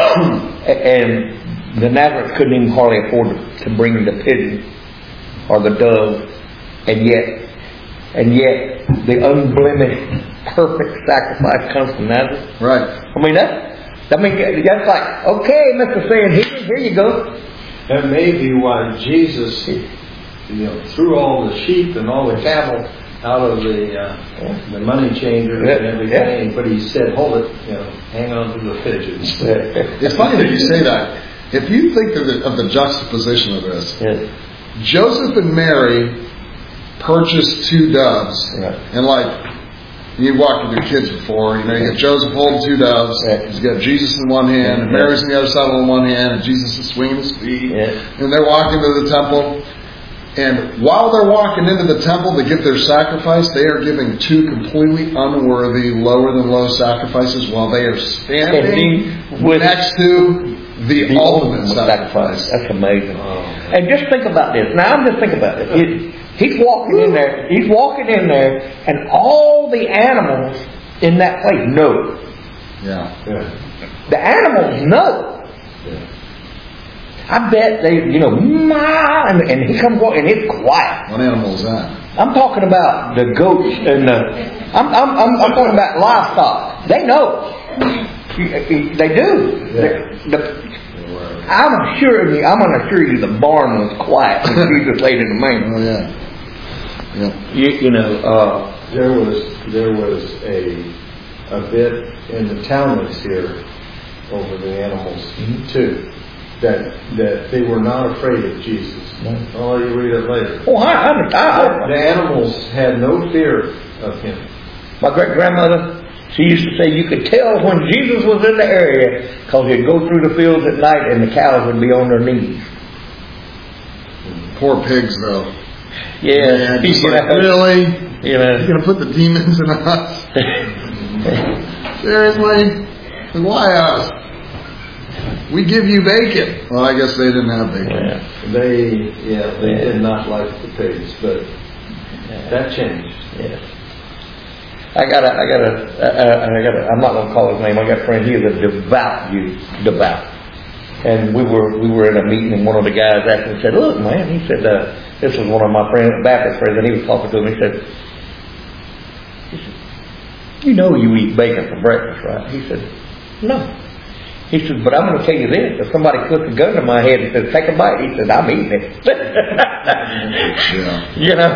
and the Nazareth couldn't even hardly afford to bring the pigeon or the dove, and yet, and yet. The unblemished, perfect sacrifice comes from Nazareth. Right. I mean, that, I mean, that's like, okay, Mister Sanhedrin, here you go. That may be why Jesus, you know, threw all the sheep and all the cattle out of the uh, the money changers yeah. and everything, yeah. but he said, hold it, you know, hang on to the pigeons. It's funny that you say that. If you think of the, of the juxtaposition of this, Yeah. Joseph and Mary purchased two doves, Right. and like you walked with your kids before, you know, you got Joseph holding two doves, Right. he's got Jesus in one hand, and Mary's on the other side on one hand, and Jesus is swinging his feet, Yeah. and they're walking to the temple. And while they're walking into the temple to give their sacrifice, they are giving two completely unworthy, lower than low sacrifices while they are standing with next to the, the ultimate ultimate sacrifice. sacrifice. That's amazing. Oh. And just think about this. Now, I'm just thinking about it. He, he's walking in there. He's walking in there, and all the animals in that place know. Yeah. Yeah. The animals know. Yeah. I bet they, you know, ma, and, and he comes walking, and it's quiet. What animal is that? I'm talking about the goats and the. I'm I'm I'm, I'm talking about livestock. They know. They do. The, the, I'm assuring you. I'm going to assure you, the barn was quiet when Jesus laid in the manger. Oh yeah. Yeah. You, you know, uh, There was there was a a bit in the Talmuds here over the animals Mm-hmm. too, that that they were not afraid of Jesus. Mm-hmm. Oh, you read it later. oh, I, I, I, The animals had no fear of him. my great grandmother, she used to say you could tell when Jesus was in the area because he'd go through the fields at night and the cows would be on their knees. Poor pigs, though. Yeah. And he's You like, know. really? You know. You're going to put the demons in us? Seriously? Then why us? We give you bacon. Well, I guess they didn't have bacon. Yeah. They, yeah, they Yeah. did not like the pigs, but Yeah. that changed. Yeah. I got a, I got a, I, I got a, I'm not going to call his name. I got a friend. He is a devout Jew, devout. And we were, we were in a meeting, and one of the guys asked me, said, "Look, man," he said, uh, "this was one of my friends, Baptist friends, and he was talking to him. He said, he said, you know, you eat bacon for breakfast, right?" He said, "No." He said, "But I'm going to tell you this. If somebody puts a gun to my head and says, 'Take a bite,' he said, I'm eating it." Yeah. You know.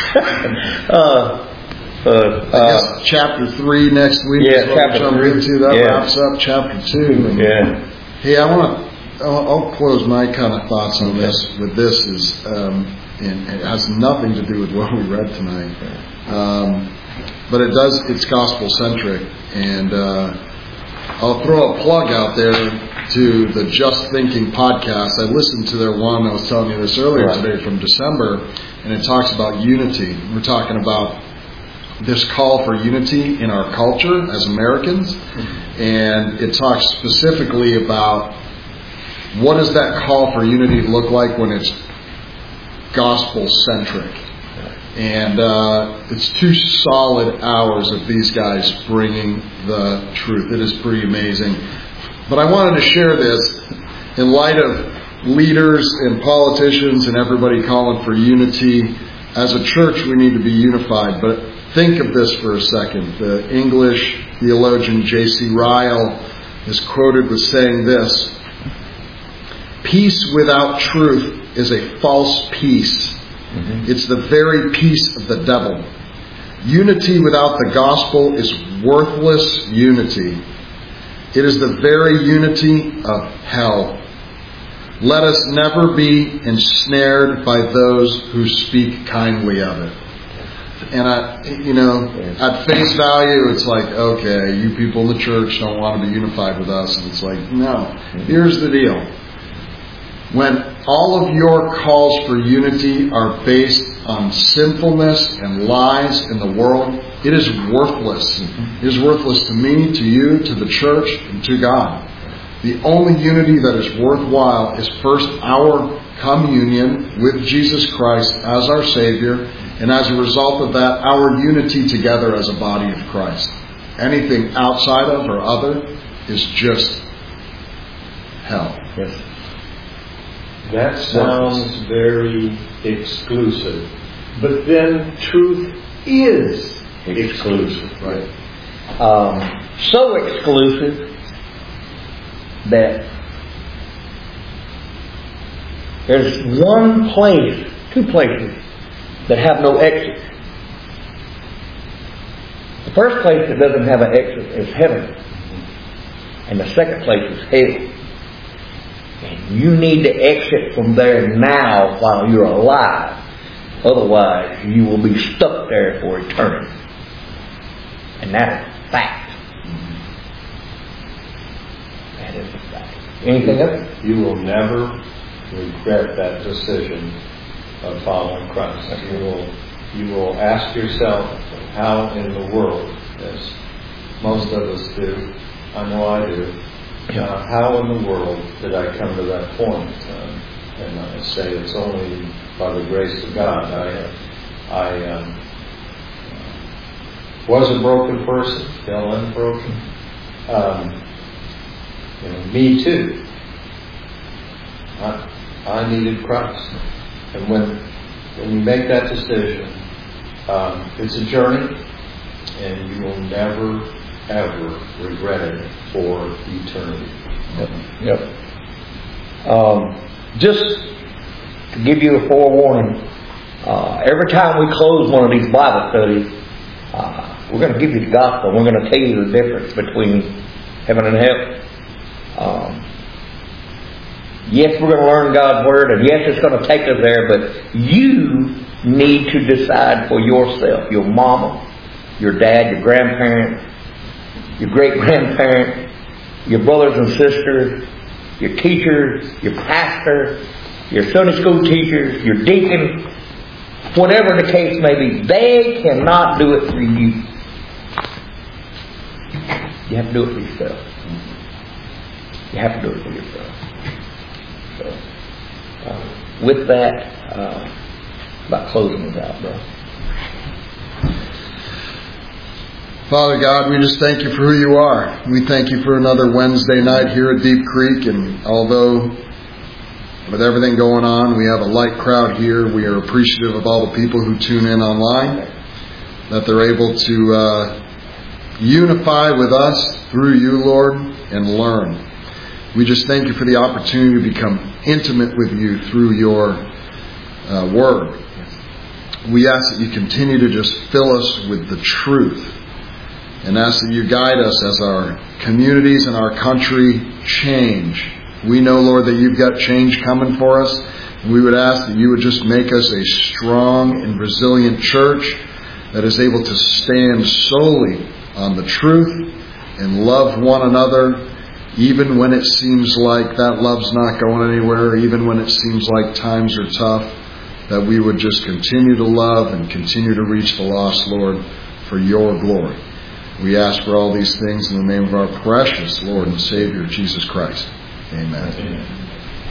uh, Uh, I guess chapter three next week yeah, is what chapter we'll jump three. into. That Yeah. wraps up chapter two. And, Yeah. Hey, I want to. I'll, I'll close my kind of thoughts on this. With this is, um, and it has nothing to do with what we read tonight, um, but it does. It's gospel centric, and uh, I'll throw a plug out there to the Just Thinking podcast. I listened to their one. I was telling you this earlier Right. today from December, and it talks about unity. We're talking about this call for unity in our culture as Americans, and it talks specifically about what does that call for unity look like when it's gospel centric. And uh, it's two solid hours of these guys bringing the truth. It is pretty amazing. But I wanted to share this in light of leaders and politicians and everybody calling for unity. As a church, we need to be unified, but think of this for a second. The English theologian J C Ryle is quoted with saying this: "Peace without truth is a false peace. Mm-hmm. It's the very peace of the devil. Unity without the gospel is worthless unity. It is the very unity of hell. Let us never be ensnared by those who speak kindly of it." And I, you know, at face value, it's like, okay, you people in the church don't want to be unified with us. And it's like, no. Here's the deal. When all of your calls for unity are based on sinfulness and lies in the world, it is worthless. It is worthless to me, to you, to the church, and to God. The only unity that is worthwhile is first our communion with Jesus Christ as our Savior, and as a result of that, our unity together as a body of Christ. Anything outside of or other is just hell. Yes. That sounds very exclusive. But then truth is exclusive. Right. Um, so exclusive that there's one place, two places, that have no exit. The first place that doesn't have an exit is heaven. And the second place is hell. And you need to exit from there now while you're alive. Otherwise, you will be stuck there for eternity. And that is a fact. That is a fact. Anything else? You will never regret that decision of following Christ. You will, you will ask yourself, how in the world, as most of us do, I know I do, uh, how in the world did I come to that point? Uh, and I say it's only by the grace of God. I, I um, was a broken person, still am broken. Um, you know, me too. I, I needed Christ. And when when you make that decision, um, it's a journey, and you will never, ever regret it for eternity. Yep. Yep. Um, just to give you a forewarning, uh, every time we close one of these Bible studies, uh, we're going to give you the gospel. We're going to tell you the difference between heaven and hell. Um, Yes, we're going to learn God's Word, and yes, it's going to take us there, but you need to decide for yourself. Your mama, your dad, your grandparent, your great-grandparent, your brothers and sisters, your teachers, your pastor, your Sunday school teachers, your deacon, whatever the case may be. They cannot do it for you. You have to do it for yourself. You have to do it for yourself. So, uh, with that, uh, about closing this out, bro. Father God, we just thank you for who you are. We thank you for another Wednesday night here at Deep Creek. And although with everything going on, we have a light crowd here, we are appreciative of all the people who tune in online, that they're able to uh, unify with us through you, Lord, and learn. We just thank you for the opportunity to become intimate with you through your uh, word. We ask that you continue to just fill us with the truth, and ask that you guide us as our communities and our country change. We know, Lord, that you've got change coming for us. And we would ask that you would just make us a strong and resilient church that is able to stand solely on the truth and love one another, even when it seems like that love's not going anywhere, even when it seems like times are tough, that we would just continue to love and continue to reach the lost, Lord, for your glory. We ask for all these things in the name of our precious Lord and Savior, Jesus Christ. Amen. Amen.